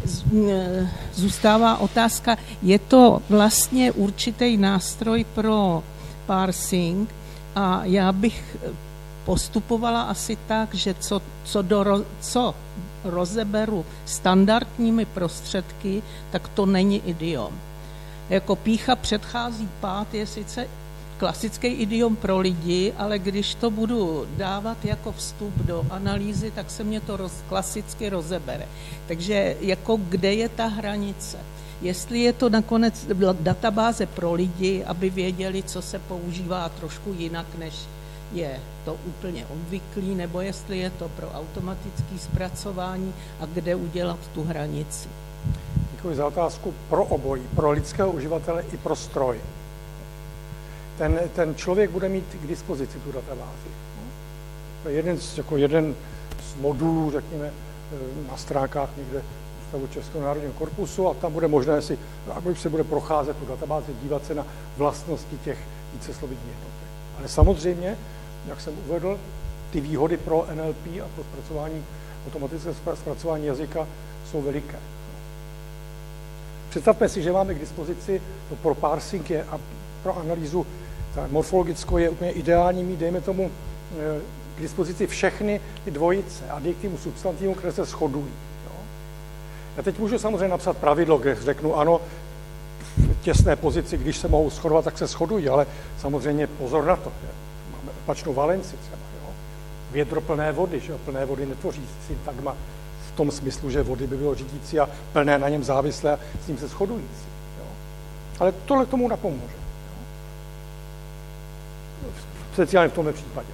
zůstává otázka, je to vlastně určitý nástroj pro parsing a já bych postupovala asi tak, že co, co, do, co rozeberu standardními prostředky, tak to není idiom. Jako pýcha předchází pád je sice klasický idiom pro lidi, ale když to budu dávat jako vstup do analýzy, tak se mě to roz, klasicky rozebere. Takže jako kde je ta hranice? Jestli je to nakonec databáze pro lidi, aby věděli, co se používá trošku jinak, než je to úplně obvyklý, nebo jestli je to pro automatické zpracování a kde udělat tu hranici. Děkuji za otázku. Pro obojí, pro lidského uživatele i pro stroj. Ten, ten člověk bude mít k dispozici tu databázi. To je jeden z, jako jeden z modulů, řekněme, na stránkách někde Ústavu Českého národního korpusu a tam bude možné si, když se bude procházet tu databázi, dívat se na vlastnosti těch víceslovných jednotek. Ale samozřejmě, jak jsem uvedl, ty výhody pro N L P a pro zpracování, automatické zpracování jazyka jsou veliké. Představme si, že máme k dispozici, to pro parsing je a pro analýzu morfologickou je úplně ideální mít, dejme tomu, k dispozici všechny ty dvojice, adjektivu, substantivu, které se shodují. Jo? Já teď můžu samozřejmě napsat pravidlo, kde řeknu ano, v těsné pozici, když se mohou shodovat, tak se shodují, ale samozřejmě pozor na to. Že? Máme opačnou valenci třeba. Jo? Vědro plné vody, že jo? Plné vody netvoří syntagma v tom smyslu, že vody by bylo řídící a plné na něm závislé a s ním se shodující. Jo? Ale tohle tomu napomůže. Speciálně v tomhle případě.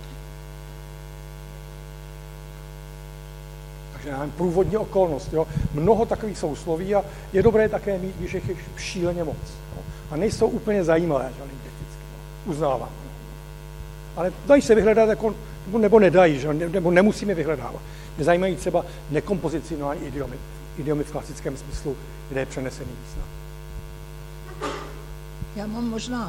Takže já mám průvodní okolnost. Jo. Mnoho takových sousloví a je dobré také mít, když je šíleně moc. Jo. A nejsou úplně zajímavé, že lingvisticky. Uznávám. Ale dají se vyhledat, jako, nebo nedají, že, nebo nemusíme vyhledávat. Mě zajímají třeba nekompozicionální idiomy. Idiomy v klasickém smyslu, kde je přenesený význam. Já mám možná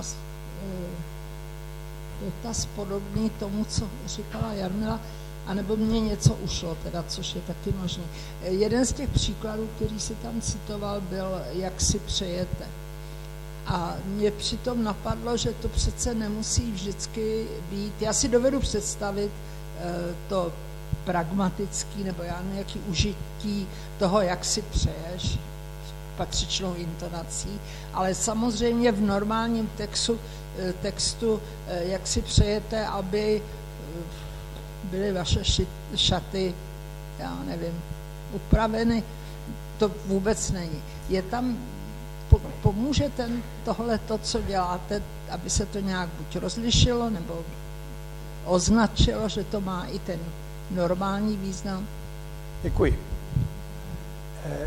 dotaz podobný tomu, co říkala Jarmila, anebo mě něco ušlo, teda, což je taky možné. Jeden z těch příkladů, který si tam citoval, byl, jak si přejete. A mě přitom napadlo, že to přece nemusí vždycky být. Já si dovedu představit to pragmatický nebo já nějaký užití toho, jak si přeješ, patřičnou intonací, ale samozřejmě v normálním textu, textu jak si přejete, aby byly vaše šaty, já nevím, upraveny, to vůbec není. Je tam, pomůže ten tohle to, co děláte, aby se to nějak buď rozlišilo, nebo označilo, že to má i ten normální význam? Děkuji. Eh,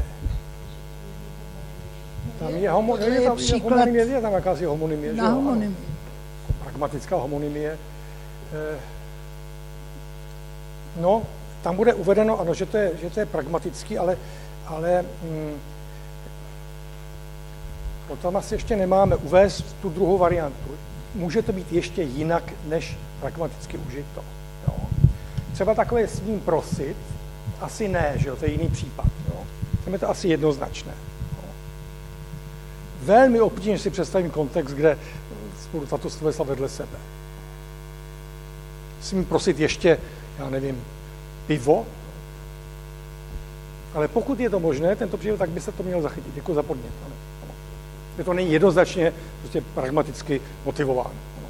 tam je, homo, je, tam, je homonymie, je tam jakási homonymie, na homonymie. Jako pragmatická homonymie. Eh, no, tam bude uvedeno, ano, že to je, že to je pragmatický, ale, ale hm, to tam asi ještě nemáme uvést tu druhou variantu. Může to být ještě jinak, než pragmaticky užito. Jo. Třeba takové s ním prosit, asi ne, že jo, to je jiný případ. Jo. Tam je to asi jednoznačné. Jo. Velmi obtížně si představím kontext, kde spolu tato slovesa vedle sebe. S ním prosit ještě, já nevím, pivo, ale pokud je to možné, tento případ, tak by se to měl zachytit. Děkuji za podnět. Ano. Ano. Je to není jednoznačně prostě pragmaticky motivováno.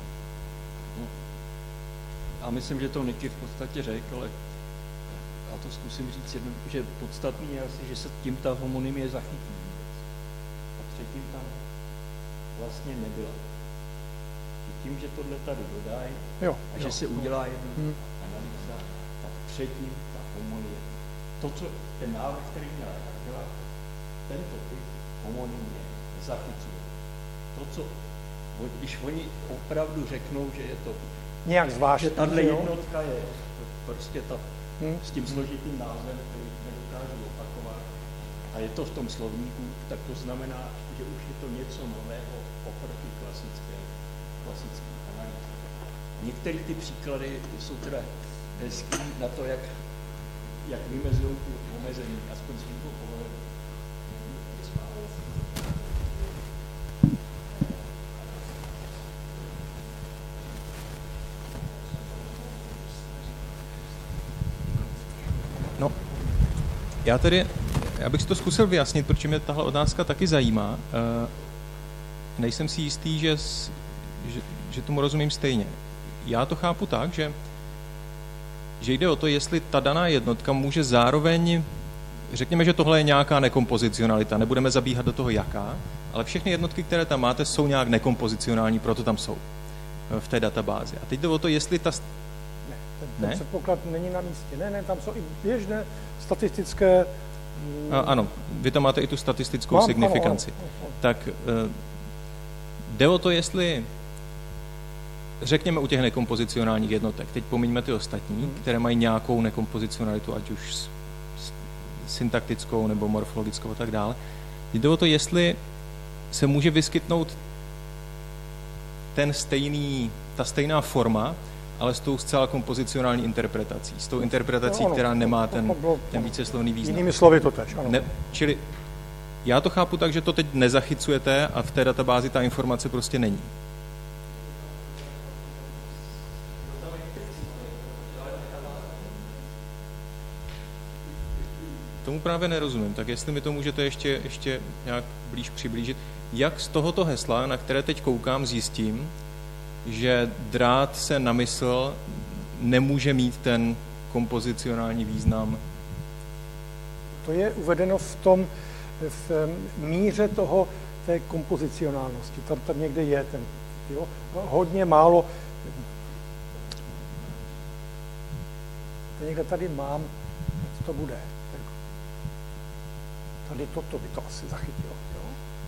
Já myslím, že to Niky v podstatě řekl, ale já to zkusím říct jednou, že podstatný je asi, že se tím ta homonymie zachytí. A předtím tam vlastně nebyla. Tím, že tohle tady dodají a že jo. se udělá jedna hmm. analýza, tak předtím ta homonymie. To, co ten návrh, který měl dělat, tento typ homonymie zachycuje. To, co, když oni opravdu řeknou, že je to nějak zvláštní, že tahle jednotka je prostě ta, hmm. s tím složitým názvem, který nedokážu opakovat, a je to v tom slovníku, tak to znamená, že už je to něco nového oproti klasické, klasické analýze. Některé ty příklady jsou teda hezký na to, jak, jak vymezují ty omezení, aspoň z mého pohledu. No, já tedy, já bych si to zkusil vyjasnit, protože mě tahle otázka taky zajímá. E, nejsem si jistý, že, že, že tomu rozumím stejně. Já to chápu tak, že, že jde o to, jestli ta daná jednotka může zároveň, řekněme, že tohle je nějaká nekompozicionalita, nebudeme zabíhat do toho jaká, ale všechny jednotky, které tam máte, jsou nějak nekompozicionální, proto tam jsou v té databázi. A teď jde o to, jestli ta... Ne, ten, ten ne? předpoklad není na místě. Ne, ne, tam jsou i běžné statistické... A, ano, vy tam máte i tu statistickou Mám, signifikanci. Ano, ano, ano. Tak jde o to, jestli řekněme u těch nekompozicionálních jednotek, teď pomiňme ty ostatní, hmm. které mají nějakou nekompozicionalitu, ať už s, s, syntaktickou nebo morfologickou a tak dále. Jde o to, jestli se může vyskytnout ten stejný, ta stejná forma, ale s tou zcela kompozicionální interpretací. S tou interpretací, no, ano, která nemá ten, ten víceslovný význam. Jinými slovy to tež, ano. Ne, čili já to chápu tak, že to teď nezachycujete a v té databázi ta informace prostě není. Tomu právě nerozumím, tak jestli mi to můžete ještě, ještě nějak blíž přiblížit. Jak z tohoto hesla, na které teď koukám, zjistím, že drát se na mysl nemůže mít ten kompozicionální význam? To je uvedeno v tom, v míře toho, té kompozicionálnosti. Tam, tam někde je ten, jo, hodně málo. To někde tady mám, co to bude. Tady toto by to asi zachytilo. Jo?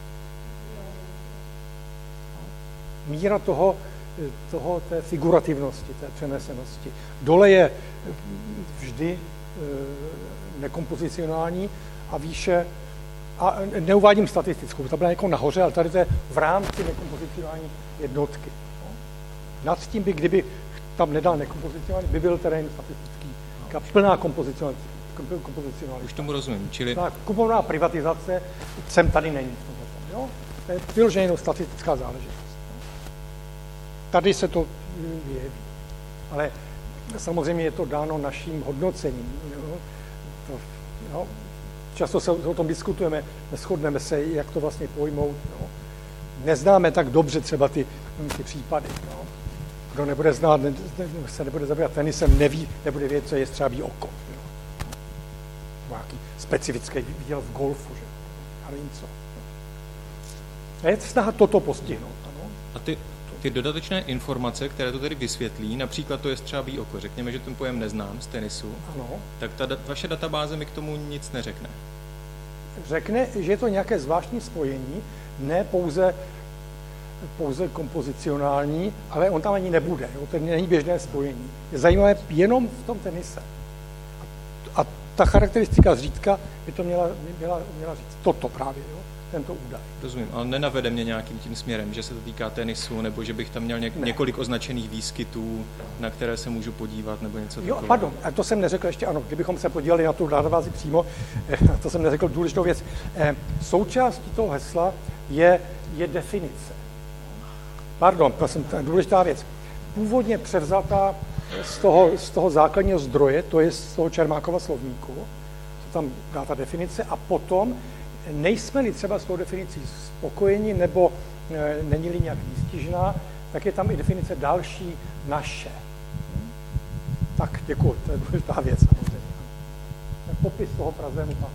Míra toho, toho, té figurativnosti, té přenesenosti. Dole je vždy e, nekompozicionální a výše, a neuvádím statistickou, to byla jako nahoře, ale tady to je v rámci nekompozicionální jednotky. Jo? Nad tím by, kdyby tam nedal nekompozicionální, by byl terén statistický. Plná kompozicionální. Už tomu rozumím, čili... Ta kuponová privatizace sem tady není. Jo? To je vyloženě jenom statistická záležitost. Tady se to jeví. Ale samozřejmě je to dáno naším hodnocením. Jo? To, jo? Často se o tom diskutujeme, neshodneme se, jak to vlastně pojmout. Jo? Neznáme tak dobře třeba ty, ty případy. Jo? Kdo nebude znát, ne, se nebude zabývat tenisem, neví, nebude vědět, co je střábí oko. Nějaký specifický viděl v golfu, že? Já nevím co. A je snaha toto postihnout. Ano? A ty, ty dodatečné informace, které to tedy vysvětlí, například to je střábí oko, řekněme, že ten pojem neznám z tenisu, ano. Tak ta da, vaše databáze mi k tomu nic neřekne. Řekne, že je to nějaké zvláštní spojení, ne pouze, pouze kompozicionální, ale on tam ani nebude. Jo? To není běžné spojení. Je zajímavé jenom v tom tenise. A ta charakteristika zřídka by to měla, měla, měla říct toto právě, jo? Tento údaj. Rozumím, ale nenavede mě nějakým tím směrem, že se to týká tenisu, nebo že bych tam měl něk- ne. několik označených výskytů, na které se můžu podívat, nebo něco takového. Jo, pardon, a to jsem neřekl ještě, ano, kdybychom se podívali na tu databázi přímo, to jsem neřekl důležitou věc. Součástí toho hesla je, je definice. Pardon, to jsem důležitá věc. Původně převzatá z toho, z toho základního zdroje, to je z toho Čermákova slovníku, se tam dá ta definice a potom nejsme-li třeba s tou definicí spokojeni nebo e, není-li nějak výstižná, tak je tam i definice další naše. Tak, děkuji, to je důležitá věc samozřejmě. Popis toho prazému tam.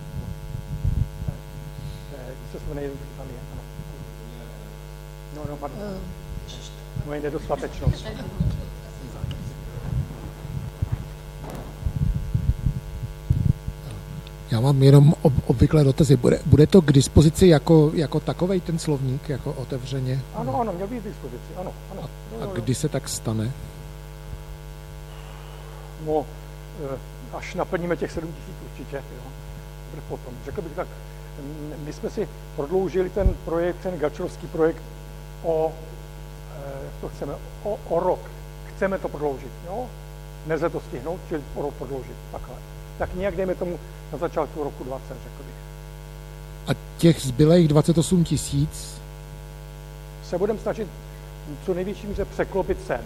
Se jsme nejde, tam je, ano. No, no, pardon. Moje nedostatečnost. Já mám jenom ob, obvyklé dotazy. Bude, bude to k dispozici jako, jako takovej ten slovník, jako otevřeně? Ano, ano, měl být k dispozici, ano. ano. A, a kdy se tak stane? No, až naplníme těch sedm tisíc určitě, jo. Potom. Řekl bych tak, my jsme si prodloužili ten projekt, ten gačovský projekt o, jak to chceme, o, o rok. Chceme to prodloužit, jo. Nelze to stihnout, čili o rok prodloužit, takhle. Tak nějak dejme tomu na začátku roku dvacet, řekl bych. A těch zbylých dvacet osm tisíc se budeme snažit co největší míře překlopit sem.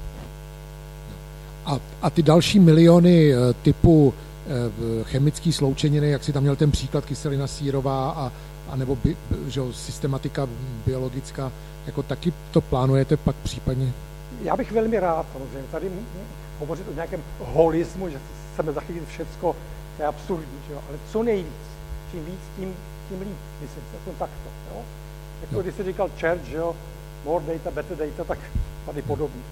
A, a ty další miliony typu chemické sloučeniny, jak si tam měl ten příklad kyselina sírová a, a nebo bi, že, systematika biologická, jako taky to plánujete pak případně? Já bych velmi rád, samozřejmě, tady hovořit o nějakém holismu, že chceme zachytit všecko, to je absurdní, že jo? Ale co nejvíc, čím víc, tím, tím líp, myslím si, aspoň takto. Jo? Jako když jsi říkal Church, že jo, more data, better data, tak tady podobný.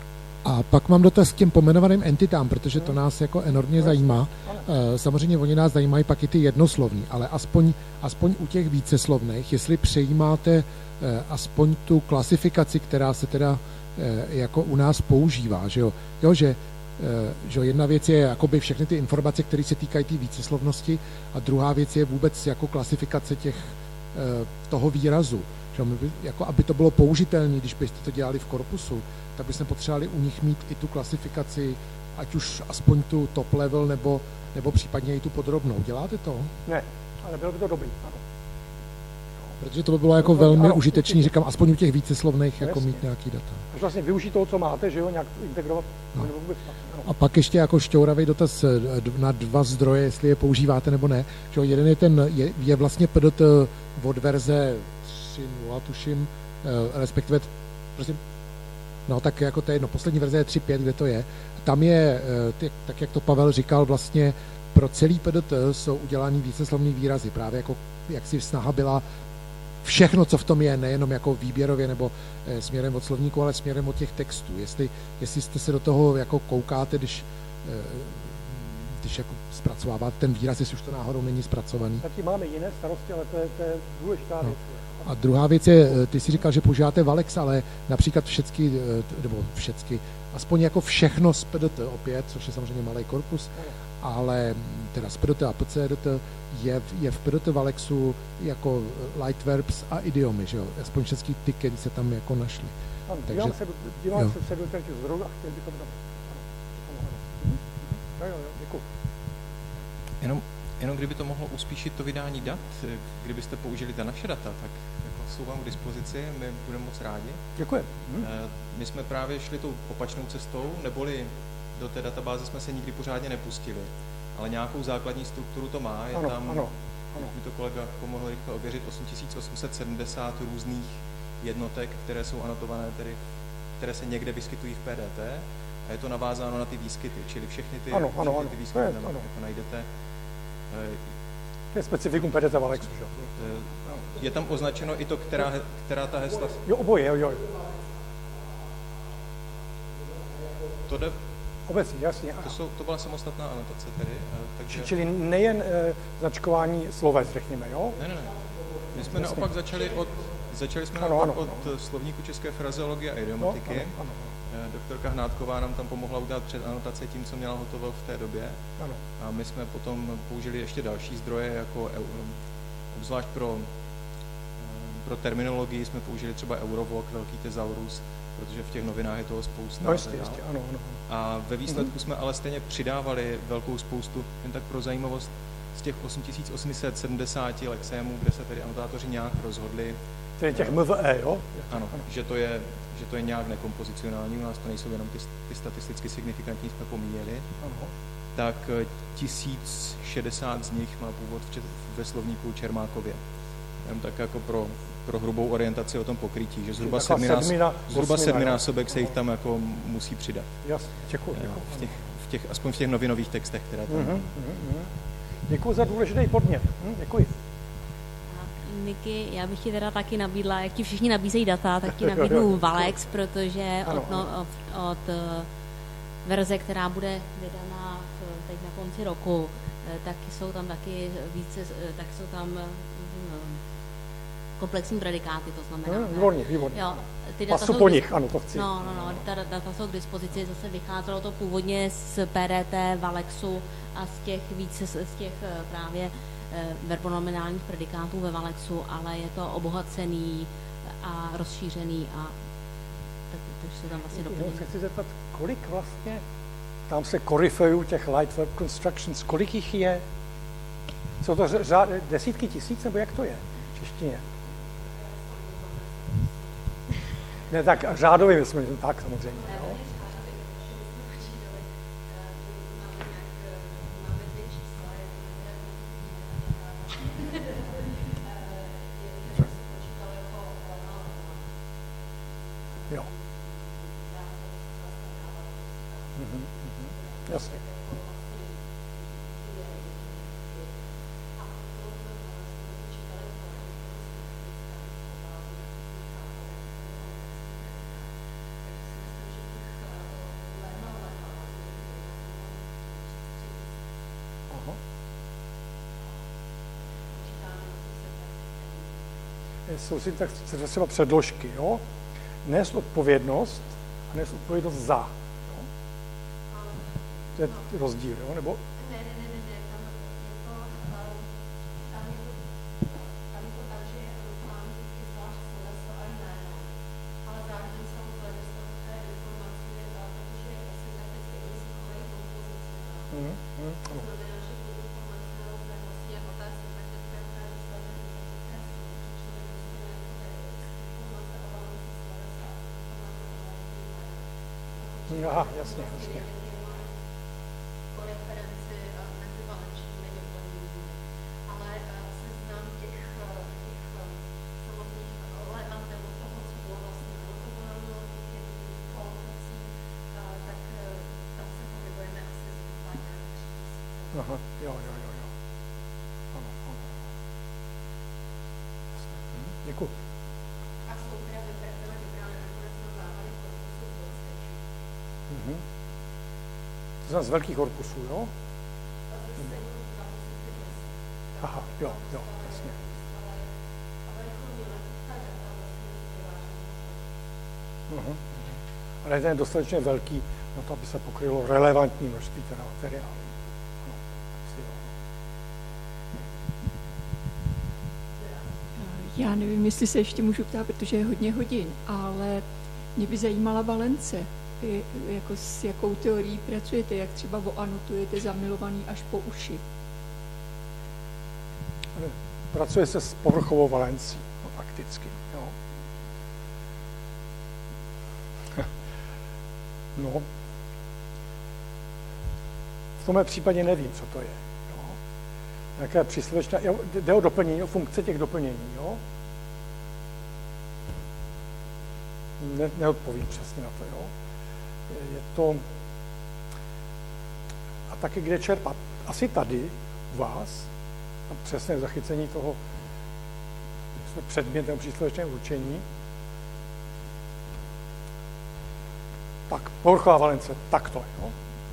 A pak mám dotaz k těm pomenovaným entitám, protože to nás jako enormně zajímá. Samozřejmě oni nás zajímají pak i ty jednoslovní, ale aspoň, aspoň u těch víceslovných, jestli přejímáte aspoň tu klasifikaci, která se teda jako u nás používá, že jo, jo že, že jedna věc je jakoby všechny ty informace, které se týkají té víceslovnosti a druhá věc je vůbec jako klasifikace těch, toho výrazu. Že by, jako aby to bylo použitelné, když byste to dělali v korpusu, tak bychom potřebovali u nich mít i tu klasifikaci, ať už aspoň tu top level, nebo, nebo případně i tu podrobnou. Děláte to? Ne, ale bylo by to dobrý, ano. Protože to by bylo jako to, velmi ano, užitečný, říkám, aspoň u těch víceslovných jako mít nějaký data. Až vlastně využít toho, co máte, že jo, nějak integrovat. No. Vůbec, a pak ještě jako šťouravý dotaz na dva zdroje, jestli je používáte nebo ne. Že jeden je ten, je, je vlastně P D T od verze tři nula, tuším, respektive, prosím, no tak jako to je jedno, poslední verze je tři pět, kde to je. Tam je, tak jak to Pavel říkal, vlastně pro celý P D T jsou udělaný víceslovný výrazy, právě jako jak si snaha byla všechno, co v tom je, nejenom jako výběrově nebo e, směrem od slovníku, ale směrem od těch textů. Jestli, jestli jste se do toho jako koukáte, když, e, když jako zpracováváte ten výraz, jestli už to náhodou není zpracovaný. Taky máme jiné starosti, ale to je, to je důležitá no. věc. A druhá věc je, ty si říkal, že používáte Valex, ale například všecky, nebo všecky, aspoň jako všechno z P D T opět, což je samozřejmě malý korpus, ale teda z P D T a P C D T je, je v P D T Valexu jako light verbs a idiomy, že jo? Aspoň všechny ty, které se tam jako našly. Ano, Takže, dívám se, dívám se do těch zdrojů a chtěl bychom tam. Jo, jo, děkuji. Jenom, jenom kdyby to mohlo uspíšit to vydání dat, kdybyste použili ta naše data, tak jako jsou vám k dispozici, my budeme moc rádi. Děkuji. Hm. My jsme právě šli tou opačnou cestou, neboli do té databáze jsme se nikdy pořádně nepustili, ale nějakou základní strukturu to má, je ano, tam, ano, ano. mi to kolega pomohl rychle ověřit, osm tisíc osm set sedmdesát různých jednotek, které jsou anotované, tedy, které se někde vyskytují v P D T a je to navázáno na ty výskyty, čili všechny ty, ano, ano, všechny ano. ty výskyty je, tam ano. jako najdete. To je specifikum P D T Valexu, že? Je tam označeno i to, která, která ta hesla... Jo, oboje, jo, jo. To jde... Obecně, jasně. To, jsou, to byla samostatná anotace tedy, takže... Čili nejen e, značkování sloves, řekněme, jo? Ne, ne, ne. My jsme jasně. naopak začali od, začali jsme ano, naopak ano, od ano. slovníku české frazeologie a idiomatiky. No, ano, ano. Doktorka Hnátková nám tam pomohla udělat předanotace tím, co měla hotovo v té době. Ano. A my jsme potom použili ještě další zdroje, jako obzvlášť pro, pro terminologii jsme použili třeba Eurovok, velký tezaurus, protože v těch novinách je toho spousta. No jistě, jistě, ano, ano. A ve výsledku mm-hmm. jsme ale stejně přidávali velkou spoustu, jen tak pro zajímavost, z těch osm tisíc osm set sedmdesát lexémů, kde se tedy anotátoři nějak rozhodli. Tedy těch M V E, jo? Ano, ano. Že, to je, že to je nějak nekompozicionální, u nás to nejsou jenom ty, ty statisticky signifikantní, jsme pomíjeli. Ano. Tak tisíc šedesát z nich má původ v čet, ve slovníku Čermákově. Jenom tak jako pro, pro hrubou orientaci o tom pokrytí, že zhruba, sedminás, sedmina, zhruba sedminásobek se jich tam jako musí přidat. Jasně, děkuji. V těch, v těch, aspoň v těch novinových textech, které tam... Mm-hmm, mm-hmm. Děkuji za důležitý podnět. Hm, děkuji. Niky, já bych ti teda taky nabídla, jak ti všichni nabízejí data, tak ti nabídnu Valex, protože ano, od, no, od, od verze, která bude vydaná teď na konci roku, tak jsou tam taky více, tak jsou tam komplexní predikáty, to znamená. No, výborně, výborně. Jo, ty data Pasu jsou po nich, ano, to chci. No, no, no, ta data jsou k dispozici, zase vycházelo to původně z P D T, Valexu a z těch více, z těch právě verbonominálních predikátů ve Valexu, ale je to obohacený a rozšířený a tak, takže se tam vlastně doplní. Já se chci zeptat, kolik vlastně, tam se koryfeju těch light verb constructions, kolik jich je? Jsou to řád, desítky tisíc, nebo jak to je v češtině? Ne, tak řádově jsme, tak samozřejmě. Jo. Jo. Mhm, mhm. Jasně. Jsou si tak třeba předložky, jo? Nést odpovědnost a nést odpovědnost za. Jo? To je rozdíl, jo? Nebo? Ne, ne, ne, ne, ne, tam je to, tam je to, tam je to tak, že mám vždycky zvlášť sloveso a jméno, ale zároveň samozřejmě z toho té informace, protože asi taktické jazykové kompozice. Mm, mm, to znamená, že tu informace lze vlastně jako ta syntetické, která je vystavená Aha, jasně, jasně. Po referenci mezi valenčními doplněními, ale seznam těch, těch samotných lémat nebo toho, co bylo vlastně anotováno, těch jednotlivých kolokací, tak tam se pohybujeme asi zhruba nějak tři tisíce. Aha, jo, jo, jo, jo. Ano, ano. Hm, děkuji. A jsou teda vybrány nakonec na základy korpusu z Velstečí. Mhm. To znamená z velkých korpusů, jo? Aha, jo, jo, jasně. Uh-huh. Ale ten je dostatečně velký na to, aby se pokrylo relevantní množství teda materiálu. No, Já nevím, jestli se ještě můžu ptát, protože je hodně hodin, ale mě by zajímala Valence. Vy, jako s jakou teorií pracujete, jak třeba anotujete zamilovaný až po uši? Pracuje se s povrchovou valencí, no, fakticky. Jo. No, v tomhle případě nevím, co to je. Jo. Jaké příslovečné, jde o doplnění, o funkce těch doplnění, jo? Ne, neodpovím přesně na to, jo. Je to, a taky kde čerpat? Asi tady u vás, a přesné zachycení toho předmětem příslovečného určení. Tak, povrchová valence, tak to je, jo.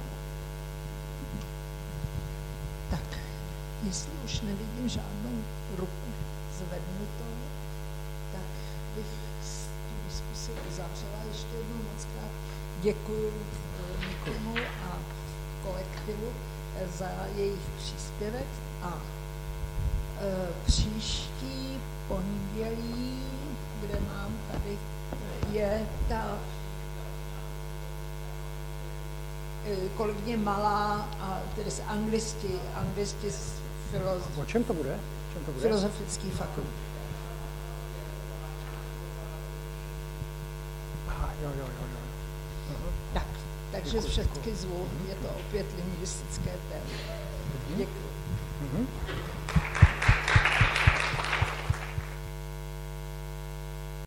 Tak, jestli už nevidím žádnou ruku zvednutou, tak bych tu diskusi uzavřela. Ještě jednou moc krát děkuji Nikomu a kolektivu za jejich příspěvek a e, příští pondělí, kde mám tady, je ta e, kolegyně Malá, a tedy z anglisti, anglisti z filozof... O čem to bude? O čem to bude? Filozofický fakult. Aha, jo, jo, jo, jo. Aha. Tak, takže Děkuji, všechny děkuji. zvu, je to opět lingvistické téma. Děkuji. Mhm.